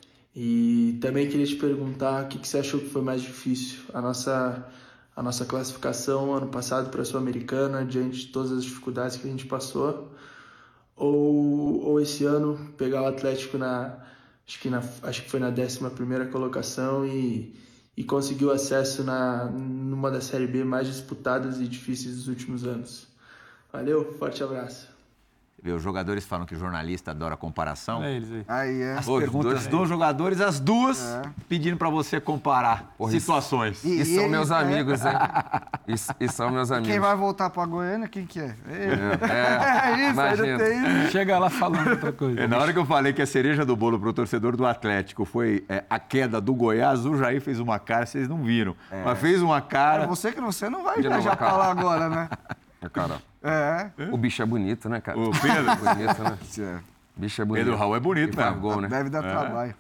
E também queria te perguntar o que você achou que foi mais difícil, a nossa classificação ano passado para a Sul-Americana, diante de todas as dificuldades que a gente passou, ou esse ano pegar o Atlético acho que foi na 11ª colocação e conseguiu acesso numa das Série B mais disputadas e difíceis dos últimos anos. Valeu, forte abraço. Os jogadores falam que o jornalista adora comparação. É eles aí. Aí é. As perguntas dos jogadores, as duas, pedindo para você comparar situações. E são meus amigos, hein? E são meus amigos. Quem vai voltar para Goiânia, quem que é? É Isso, ainda tem... Chega lá falando outra coisa. Na hora que eu falei que a cereja do bolo para o torcedor do Atlético foi a queda do Goiás, o Jair fez uma cara, vocês não viram. Mas fez uma cara... Você não vai viajar para lá agora, né? Cara, É. o bicho é bonito, né, cara? O Pedro? Bonito, né? O bicho é bonito. Pedro Raul é bonito, né? né? Né? Deve dar trabalho.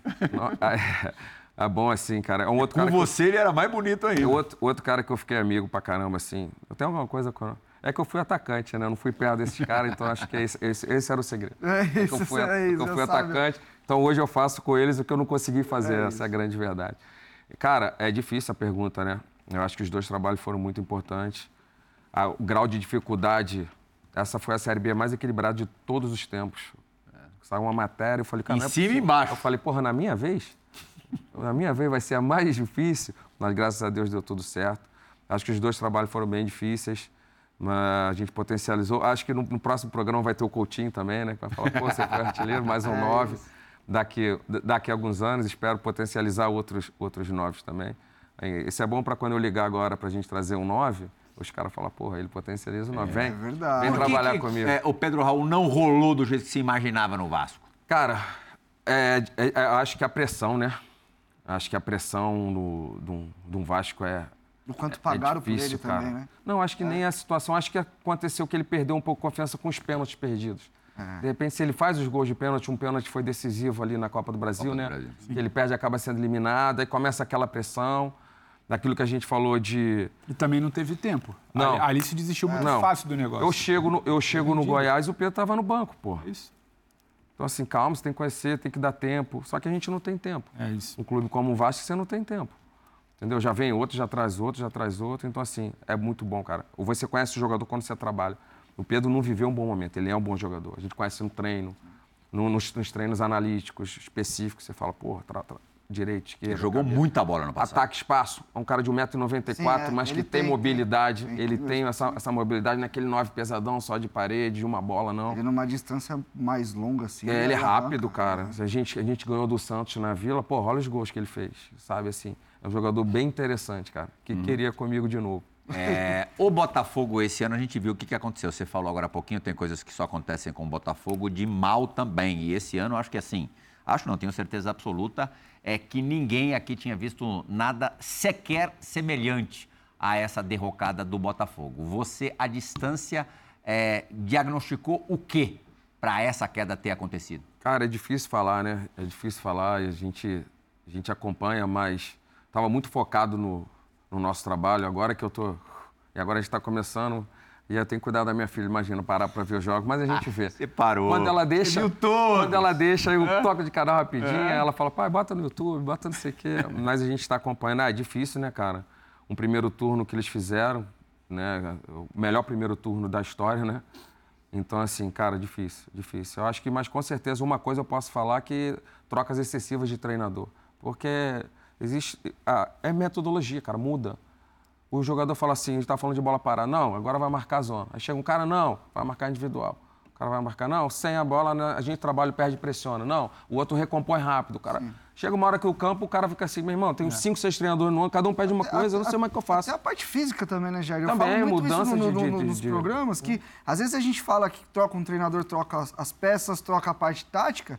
É bom assim, cara. É um outro Com cara você ele era mais bonito ainda. outro cara que eu fiquei amigo pra caramba, assim. Eu tenho alguma coisa com... É que eu fui atacante, né? Eu não fui perto desses caras, então acho que esse era o segredo. Isso, eu fui atacante. Então hoje eu faço com eles o que eu não consegui fazer, essa é a grande verdade. Cara, é difícil a pergunta, né? Eu acho que os dois trabalhos foram muito importantes. O grau de dificuldade, essa foi a Série B mais equilibrada de todos os tempos. Saiu uma matéria, eu falei, cara, em cima e embaixo. Eu falei, porra, na minha vez vai ser a mais difícil, mas graças a Deus deu tudo certo. Acho que os dois trabalhos foram bem difíceis, mas a gente potencializou. Acho que no próximo programa vai ter o Coutinho também, né? Que vai falar, pô, você foi artilheiro, mais um 9. Daqui a alguns anos, espero potencializar outros 9 também. Isso é bom para quando eu ligar agora para a gente trazer um 9, os caras falam, porra, ele potencializa o 9. Vem, verdade. vem trabalhar comigo. O Pedro Raul não rolou do jeito que se imaginava no Vasco? Cara, acho que a pressão, né? Acho que a pressão de um Vasco Do quanto pagaram difícil, por ele também, né? Não, acho que nem a situação. Acho que aconteceu que ele perdeu um pouco de confiança com os pênaltis perdidos. De repente, se ele faz os gols de pênalti, um pênalti foi decisivo ali na Copa do Brasil, né? Que ele perde e acaba sendo eliminado, aí começa aquela pressão, daquilo que a gente falou de... E também não teve tempo. Não. Ali se desistiu muito fácil do negócio. Eu chego no Goiás e o Pedro estava no banco, pô. Isso. Então, assim, calma, você tem que conhecer, tem que dar tempo. Só que a gente não tem tempo. É isso. Um clube como o Vasco, você não tem tempo. Entendeu? Já vem outro, já traz outro, já traz outro. Então, assim, é muito bom, cara. Ou você conhece o jogador quando você trabalha. O Pedro não viveu um bom momento, ele é um bom jogador. A gente conhece no treino, nos treinos analíticos específicos, você fala, porra, direito, esquerda. Ele jogou cabeça. muita bola no passado. Ataque, espaço. É um cara de 1,94 m, mas que tem mobilidade. Ele tem essa mobilidade naquele 9 pesadão só de parede, de uma bola, não. Ele numa distância mais longa, assim. Ele é rápido, cara. A gente ganhou do Santos na Vila, pô, olha os gols que ele fez, sabe, assim. É um jogador bem interessante, cara, que queria comigo de novo. O Botafogo, esse ano, a gente viu o que aconteceu. Você falou agora há pouquinho, tem coisas que só acontecem com o Botafogo de mal também. E esse ano, acho que assim, tenho certeza absoluta, é que ninguém aqui tinha visto nada sequer semelhante a essa derrocada do Botafogo. Você, à distância, diagnosticou o quê para essa queda ter acontecido? Cara, é difícil falar, né? É difícil falar e a gente acompanha, mas estava muito focado no nosso trabalho. Agora que eu tô... E agora a gente está começando e eu tenho que cuidar da minha filha, imagina, parar para ver os jogos, mas a gente vê. Você parou. Quando ela deixa, eu toco de canal rapidinho, ela fala, pai, bota no YouTube, bota não sei o quê. Mas a gente está acompanhando. É difícil, né, cara? Um primeiro turno que eles fizeram, né? O melhor primeiro turno da história, né? Então, assim, cara, difícil. Eu acho que, mas com certeza, uma coisa eu posso falar que trocas excessivas de treinador. Porque existe... é metodologia, cara, muda. O jogador fala assim, a gente tá falando de bola parada. Não, agora vai marcar a zona. Aí chega um cara, não, vai marcar individual. O cara vai marcar, não, sem a bola, né, a gente trabalha, perde e pressiona. Não, o outro recompõe rápido, cara. Sim. Chega uma hora que o campo, o cara fica assim, meu irmão, tem uns 5, 6 treinadores no ano, cada um pede uma coisa, eu não sei mais o que eu faço. Até a parte física também, né, Jair? Eu também, falo muito mudança isso nos programas, que às vezes a gente fala que troca um treinador, troca as peças, troca a parte tática,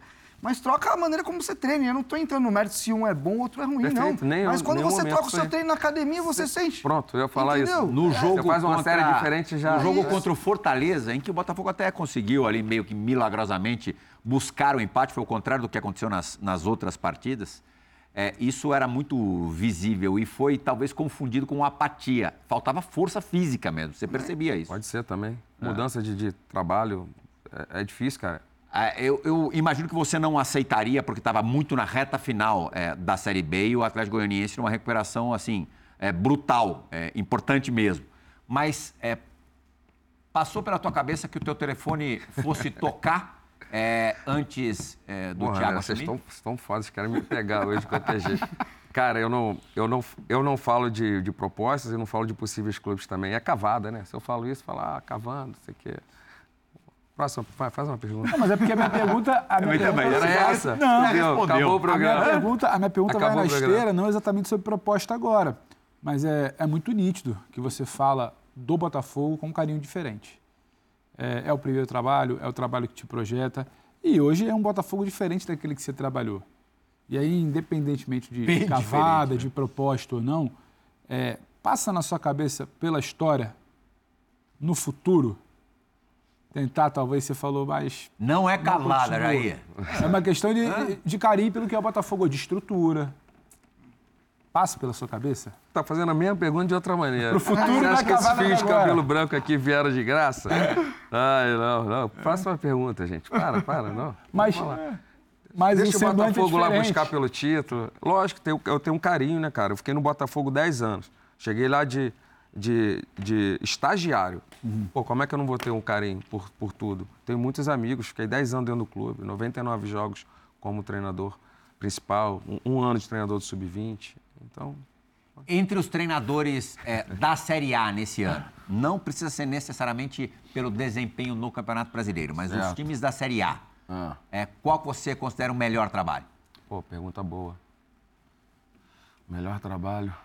mas troca a maneira como você treina. Eu não estou entrando no mérito se um é bom, outro é ruim, Perfeito, não. Mas quando você troca o seu foi. treino na academia, você sente. Pronto, eu ia falar Entendeu? isso. No jogo você faz uma série diferente já. No jogo contra o Fortaleza, em que o Botafogo até conseguiu ali meio que milagrosamente buscar o empate, foi o contrário do que aconteceu nas outras partidas. Isso era muito visível e foi talvez confundido com apatia. Faltava força física mesmo, você percebia isso. Pode ser também. Mudança de trabalho é difícil, cara. Eu imagino que você não aceitaria, porque estava muito na reta final da Série B e o Atlético Goianiense numa recuperação assim, brutal, importante mesmo. Mas passou pela tua cabeça que o teu telefone fosse tocar antes do Thiago assumir? Vocês estão fodas, querem me pegar hoje de qualquer jeito. Cara, eu não falo de propostas, eu não falo de possíveis clubes também. É cavada, né? Se eu falo isso, falar cavando, não sei o quê. Próximo, faz uma pergunta. Não, mas é porque a minha pergunta... Era essa? Não, acabou o programa. A minha pergunta vai Acabou na o programa. esteira, não exatamente sobre proposta agora, mas é muito nítido que você fala do Botafogo com um carinho diferente. É o primeiro trabalho, é o trabalho que te projeta, e hoje é um Botafogo diferente daquele que você trabalhou. E aí, independentemente de cavada, de proposta ou não, passa na sua cabeça pela história, no futuro, tentar, talvez você falou, mas... Não é cavada, Jair. É uma questão de carinho pelo que é o Botafogo, de estrutura. Passa pela sua cabeça? Tá fazendo a mesma pergunta de outra maneira. Pro futuro Você da acha que esses cavada fios de agora. cabelo branco aqui vieram de graça? Ai, não. Faça uma pergunta, gente. Para, não. Mas Deixa o o semblante Botafogo é lá diferente. buscar pelo título. Lógico, eu tenho um carinho, né, cara? Eu fiquei no Botafogo 10 anos. Cheguei lá de estagiário. Pô, como é que eu não vou ter um carinho por tudo? Tenho muitos amigos, fiquei 10 anos dentro do clube, 99 jogos como treinador principal, um ano de treinador do Sub-20. Então... Entre os treinadores da Série A nesse ano, não precisa ser necessariamente pelo desempenho no Campeonato Brasileiro, mas os times da Série A, qual que você considera o melhor trabalho? Pô, pergunta boa. Melhor trabalho...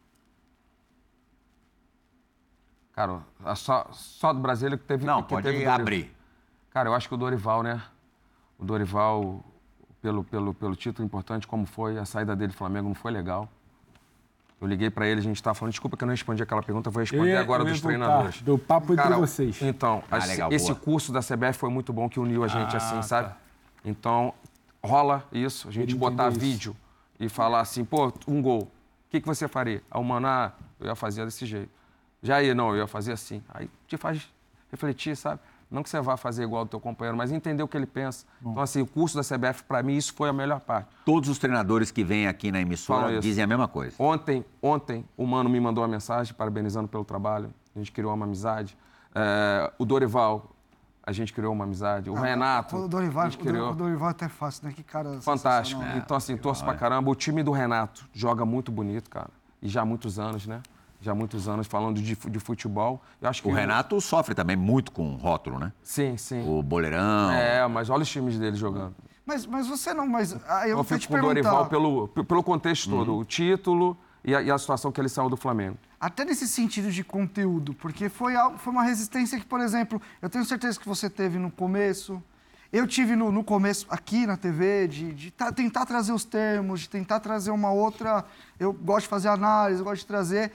Cara, só do Brasileiro que teve... Não, que pode teve abrir. Cara, eu acho que o Dorival, né? O Dorival, pelo título importante, como foi, a saída dele do Flamengo não foi legal. Eu liguei pra ele, a gente tava falando, desculpa que eu não respondi aquela pergunta, vou responder agora dos treinadores. Do papo entre vocês. Então, legal, esse boa. curso da CBF foi muito bom, que uniu a gente assim, sabe? Então, rola isso, a gente botar vídeo e falar assim, pô, um gol, o que você faria? Aí o Mano, eu ia fazer desse jeito. Jair, não, eu ia fazer assim. Aí te faz refletir, sabe? Não que você vá fazer igual ao teu companheiro, mas entender o que ele pensa. Então, assim, o curso da CBF, para mim, isso foi a melhor parte. Todos os treinadores que vêm aqui na emissora dizem a mesma coisa. Ontem, o Mano me mandou uma mensagem parabenizando pelo trabalho. A gente criou uma amizade. O Dorival, a gente criou uma amizade. O Renato, O Dorival, a gente criou. o Dorival é até fácil, né? Que cara Fantástico. sensacional. Então, assim, torço pra caramba. O time do Renato joga muito bonito, cara. E já há muitos anos, né? Já há muitos anos falando de futebol. Eu acho que O Renato sofre também muito com rótulo, né? Sim. O Boleirão. Mas olha os times dele jogando. Mas você não, mas eu vou fico te com o Dorival perguntar. pelo contexto todo, o título e a situação que ele saiu do Flamengo. Até nesse sentido de conteúdo, porque foi uma resistência que, por exemplo, eu tenho certeza que você teve no começo. Eu tive no começo aqui na TV de tentar trazer os termos, de tentar trazer uma outra... Eu gosto de fazer análise, eu gosto de trazer...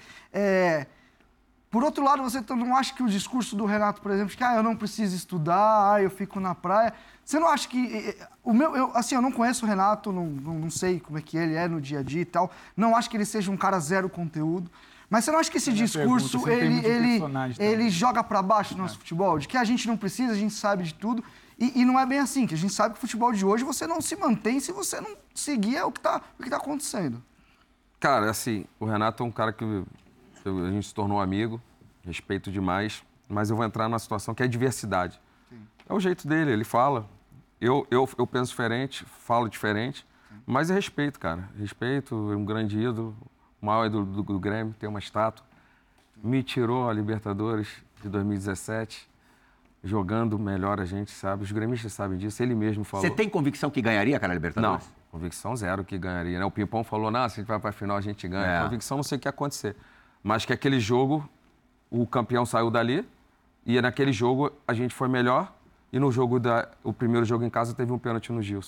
Por outro lado, você não acha que o discurso do Renato, por exemplo, de que eu não preciso estudar, eu fico na praia... Você não acha que... eu não conheço o Renato, não sei como é que ele é no dia a dia e tal. Não acho que ele seja um cara zero conteúdo. Mas você não acha que esse discurso, ele joga para baixo o nosso futebol? De que a gente não precisa, a gente sabe de tudo... E não é bem assim, que a gente sabe que o futebol de hoje você não se mantém se você não seguir o que tá acontecendo. Cara, assim, o Renato é um cara que a gente se tornou amigo, respeito demais, mas eu vou entrar numa situação que é diversidade. Sim. É o jeito dele, ele fala. Eu penso diferente, falo diferente, mas é respeito, cara. Respeito, é um grande ídolo, o maior ídolo do Grêmio, tem uma estátua. Me tirou a Libertadores de 2017. Jogando melhor, a gente sabe. Os gremistas sabem disso. Ele mesmo falou. Você tem convicção que ganharia aquela Libertadores? Não, convicção zero que ganharia, né? O Pimpão falou, se a gente vai para a final, a gente ganha. Convicção, não sei o que ia acontecer. Mas que aquele jogo, o campeão saiu dali, e naquele jogo a gente foi melhor, e no jogo o primeiro jogo em casa teve um pênalti no Gilson.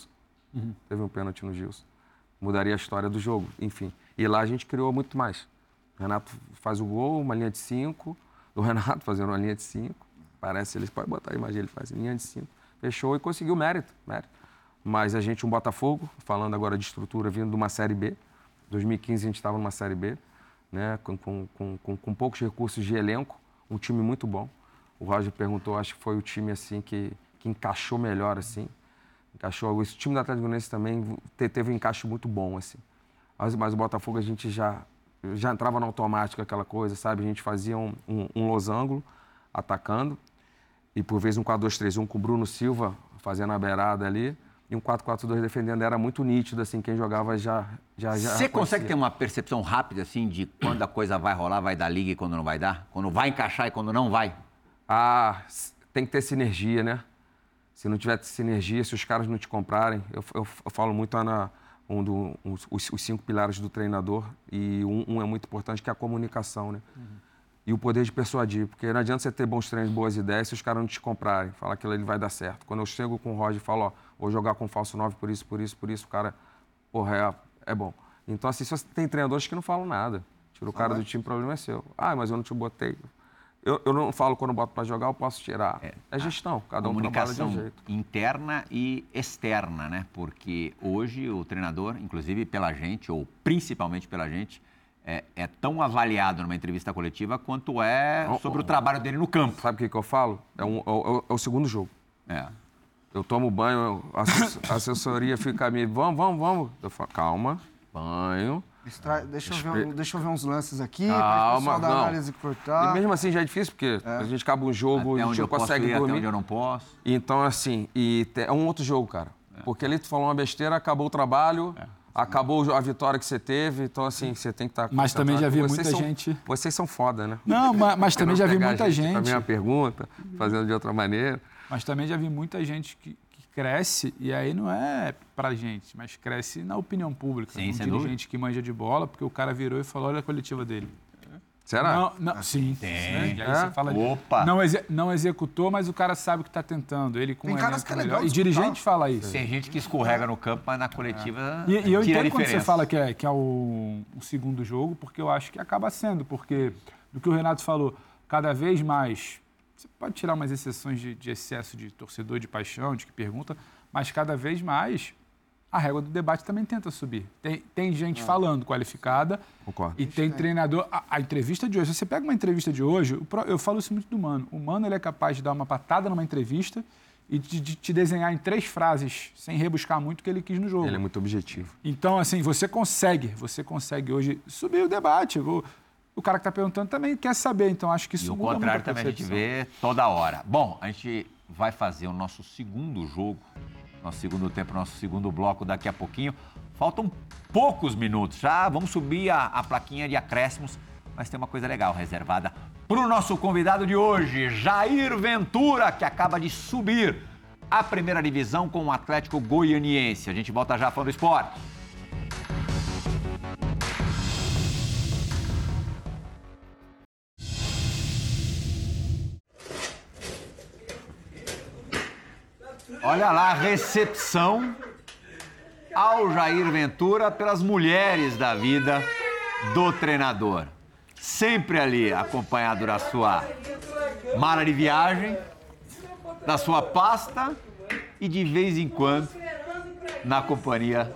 Teve um pênalti no Gilson. Mudaria a história do jogo, enfim. E lá a gente criou muito mais. O Renato faz o gol, uma linha de 5. O Renato fazendo uma linha de 5. Parece, eles podem botar a imagem, ele faz linha de 5. Fechou e conseguiu mérito. Mas a gente, um Botafogo, falando agora de estrutura, vindo de uma Série B. 2015 a gente estava numa Série B, né? Com poucos recursos de elenco, um time muito bom. O Roger perguntou, acho que foi o time assim que encaixou melhor, assim. Encaixou. Esse time do Atlético Goianiense também teve um encaixe muito bom, assim. Mas o Botafogo a gente já entrava no automático, aquela coisa, sabe? A gente fazia um losango atacando e por vezes um 4-2-3-1 com o Bruno Silva fazendo a beirada ali e um 4-4-2 defendendo. Era muito nítido, assim, quem jogava já Você consegue ter uma percepção rápida, assim, de quando a coisa vai rolar, vai dar liga e quando não vai dar? Quando vai encaixar e quando não vai? Tem que ter sinergia, né? Se não tiver sinergia, se os caras não te comprarem, eu falo muito os 5 pilares do treinador e um é muito importante, que é a comunicação, né? E o poder de persuadir, porque não adianta você ter bons treinos, boas ideias, se os caras não te comprarem, falar que aquilo ali vai dar certo. Quando eu chego com o Roger e falo, vou jogar com falso 9 por isso, o cara, porra, é bom. Então, assim, se você tem treinadores que não falam nada, tira o cara do time, o problema é seu. Mas eu não te botei. Eu não falo quando boto para jogar, eu posso tirar. É gestão, cada um trabalha de um jeito. Interna e externa, né? Porque hoje o treinador, inclusive pela gente, ou principalmente pela gente, é tão avaliado numa entrevista coletiva quanto sobre o trabalho dele no campo. Sabe o que eu falo? É o segundo jogo. Eu tomo banho, a assessoria fica me... Vamos. Eu falo, calma, banho... Deixa eu ver uns lances aqui, para o pessoal da análise cortar. E mesmo assim já é difícil, porque a gente acaba um jogo, até a gente não consegue dormir. Até onde eu não posso. Então, assim, é um outro jogo, cara. Porque ali tu falou uma besteira, acabou o trabalho, acabou a vitória que você teve, então, assim, você tem que estar... Mas também já vi muita gente... Vocês são foda, né? Não, mas também já vi muita gente... Pra minha pergunta, fazendo de outra maneira. Mas também já vi muita gente que cresce, e aí não é pra gente, mas cresce na opinião pública. Sim, um dirigente que manja de bola, porque o cara virou e falou, olha a coletiva dele. Será? Não, sim. Tem. E aí você fala, opa! Não executou, mas o cara sabe o que está tentando. Ele com tem caras que é legal. E dirigente fala isso. Tem gente que escorrega no campo, mas na coletiva E eu tira a entendo quando diferença. você fala que é o segundo jogo, porque eu acho que acaba sendo, porque do que o Renato falou, cada vez mais... Você pode tirar umas exceções de excesso de torcedor, de paixão, de que pergunta, mas cada vez mais a régua do debate também tenta subir. Tem gente falando qualificada. Concordo. E tem treinador... A entrevista de hoje, se você pega uma entrevista de hoje, eu falo isso muito do Mano. O Mano ele é capaz de dar uma patada numa entrevista e de te desenhar em 3 frases, sem rebuscar muito o que ele quis no jogo. Ele é muito objetivo. Então, assim, você consegue hoje subir o debate. O cara que está perguntando também quer saber, então acho que isso muda muito. E o contrário também a gente vê toda hora. Bom, a gente vai fazer o nosso segundo jogo, nosso segundo tempo, nosso segundo bloco daqui a pouquinho. Faltam poucos minutos, já vamos subir a plaquinha de acréscimos, mas tem uma coisa legal reservada para o nosso convidado de hoje, Jair Ventura, que acaba de subir à primeira divisão com o Atlético Goianiense. A gente volta já falando do esporte. Olha lá a recepção ao Jair Ventura pelas mulheres da vida do treinador. Sempre ali acompanhado da sua mala de viagem, da sua pasta e de vez em quando na companhia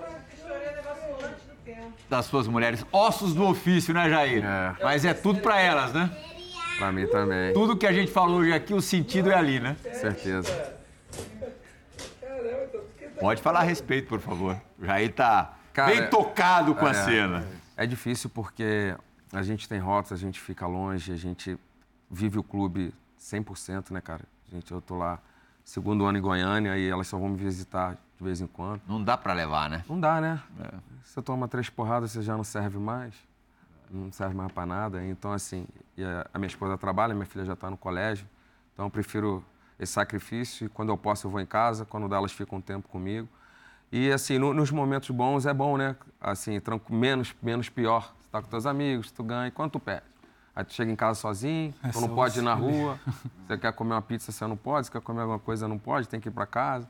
das suas mulheres. Ossos do ofício, né, Jair? Mas é tudo pra elas, né? Pra mim também. Tudo que a gente falou hoje aqui, o sentido é ali, né? Certeza. Pode falar a respeito, por favor. O Jair tá bem tocado com a cena. É difícil porque a gente tem rotas, a gente fica longe, a gente vive o clube 100%, né, cara? Eu tô lá segundo ano em Goiânia e elas só vão me visitar de vez em quando. Não dá pra levar, né? Não dá, né? Você toma 3 porradas, você já não serve mais. Não serve mais pra nada. Então, assim, a minha esposa trabalha, minha filha já tá no colégio. Então, eu prefiro esse sacrifício e quando eu posso eu vou em casa, quando delas ficam um tempo comigo. E assim, nos momentos bons é bom, né? Assim, menos pior. Você tá com teus amigos, tu ganha, e quando tu perde? Aí tu chega em casa sozinho, tu não pode ir na rua, você quer comer uma pizza, você não pode, você quer comer alguma coisa, não pode, tem que ir para casa.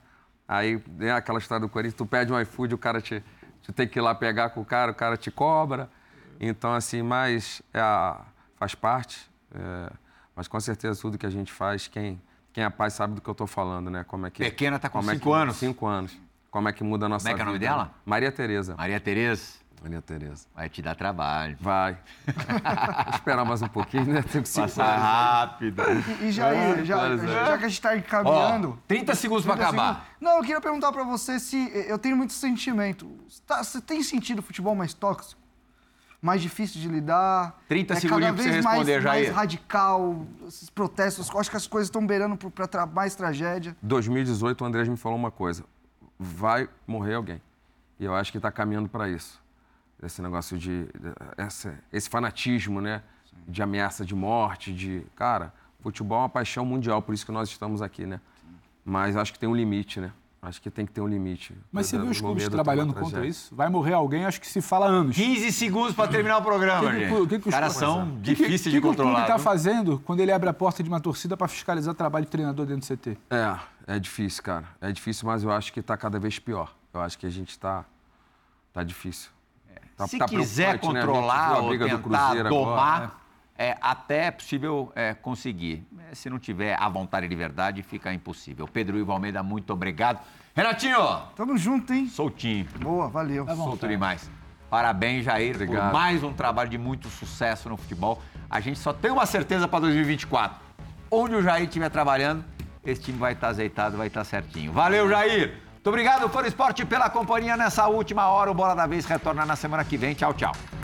Aí, né, aquela história do Corinthians, tu pede um iFood, o cara tu tem que ir lá pegar com o cara te cobra. Então, assim, mas faz parte. Mas com certeza tudo que a gente faz, quem é pai sabe do que eu tô falando, né? Como é que, Pequena tá com 5 anos. 5 anos. Como é que muda a nossa vida. Como é que é o nome dela? Maria Tereza. Maria Tereza. Maria Tereza. Vai te dar trabalho. Vai. Vou esperar mais um pouquinho, né? Tem que passar rápido. E Jair, já que a gente está encaminhando... 30 segundos para acabar. Não, eu queria perguntar para você se... Eu tenho muito sentimento. Você tem sentido o futebol mais tóxico? Mais difícil de lidar? 30 segundos para você responder, Jair. Mais radical, esses protestos. Eu acho que as coisas estão beirando para mais tragédia. 2018, o Andrés me falou uma coisa. Vai morrer alguém. E eu acho que está caminhando para isso. Esse negócio esse fanatismo, né? Sim. De ameaça de morte, Cara, futebol é uma paixão mundial, por isso que nós estamos aqui, né? Sim. Mas acho que tem um limite, né? Acho que tem que ter um limite. Mas você viu os clubes trabalhando contra isso? Vai morrer alguém, acho que se fala há anos. 15 segundos para terminar o programa, gente. Os caras são difíceis de controlar. O que o clube está fazendo quando ele abre a porta de uma torcida para fiscalizar o trabalho de treinador dentro do CT? É difícil, cara. É difícil, mas eu acho que está cada vez pior. Eu acho que a gente tá difícil. Se quiser controlar, né? Ou tentar domar, até é possível conseguir. Se não tiver a vontade de verdade, fica impossível. Pedro Ivo Almeida, muito obrigado. Renatinho! Tamo junto, hein? Soltinho. Boa, valeu. Solto demais. Parabéns, Jair, obrigado. Por mais um trabalho de muito sucesso no futebol. A gente só tem uma certeza para 2024. Onde o Jair estiver trabalhando, esse time vai estar azeitado, vai estar certinho. Valeu, Jair! Muito obrigado, Fã do Esporte, pela companhia nessa última hora. O Bola da Vez retorna na semana que vem. Tchau, tchau.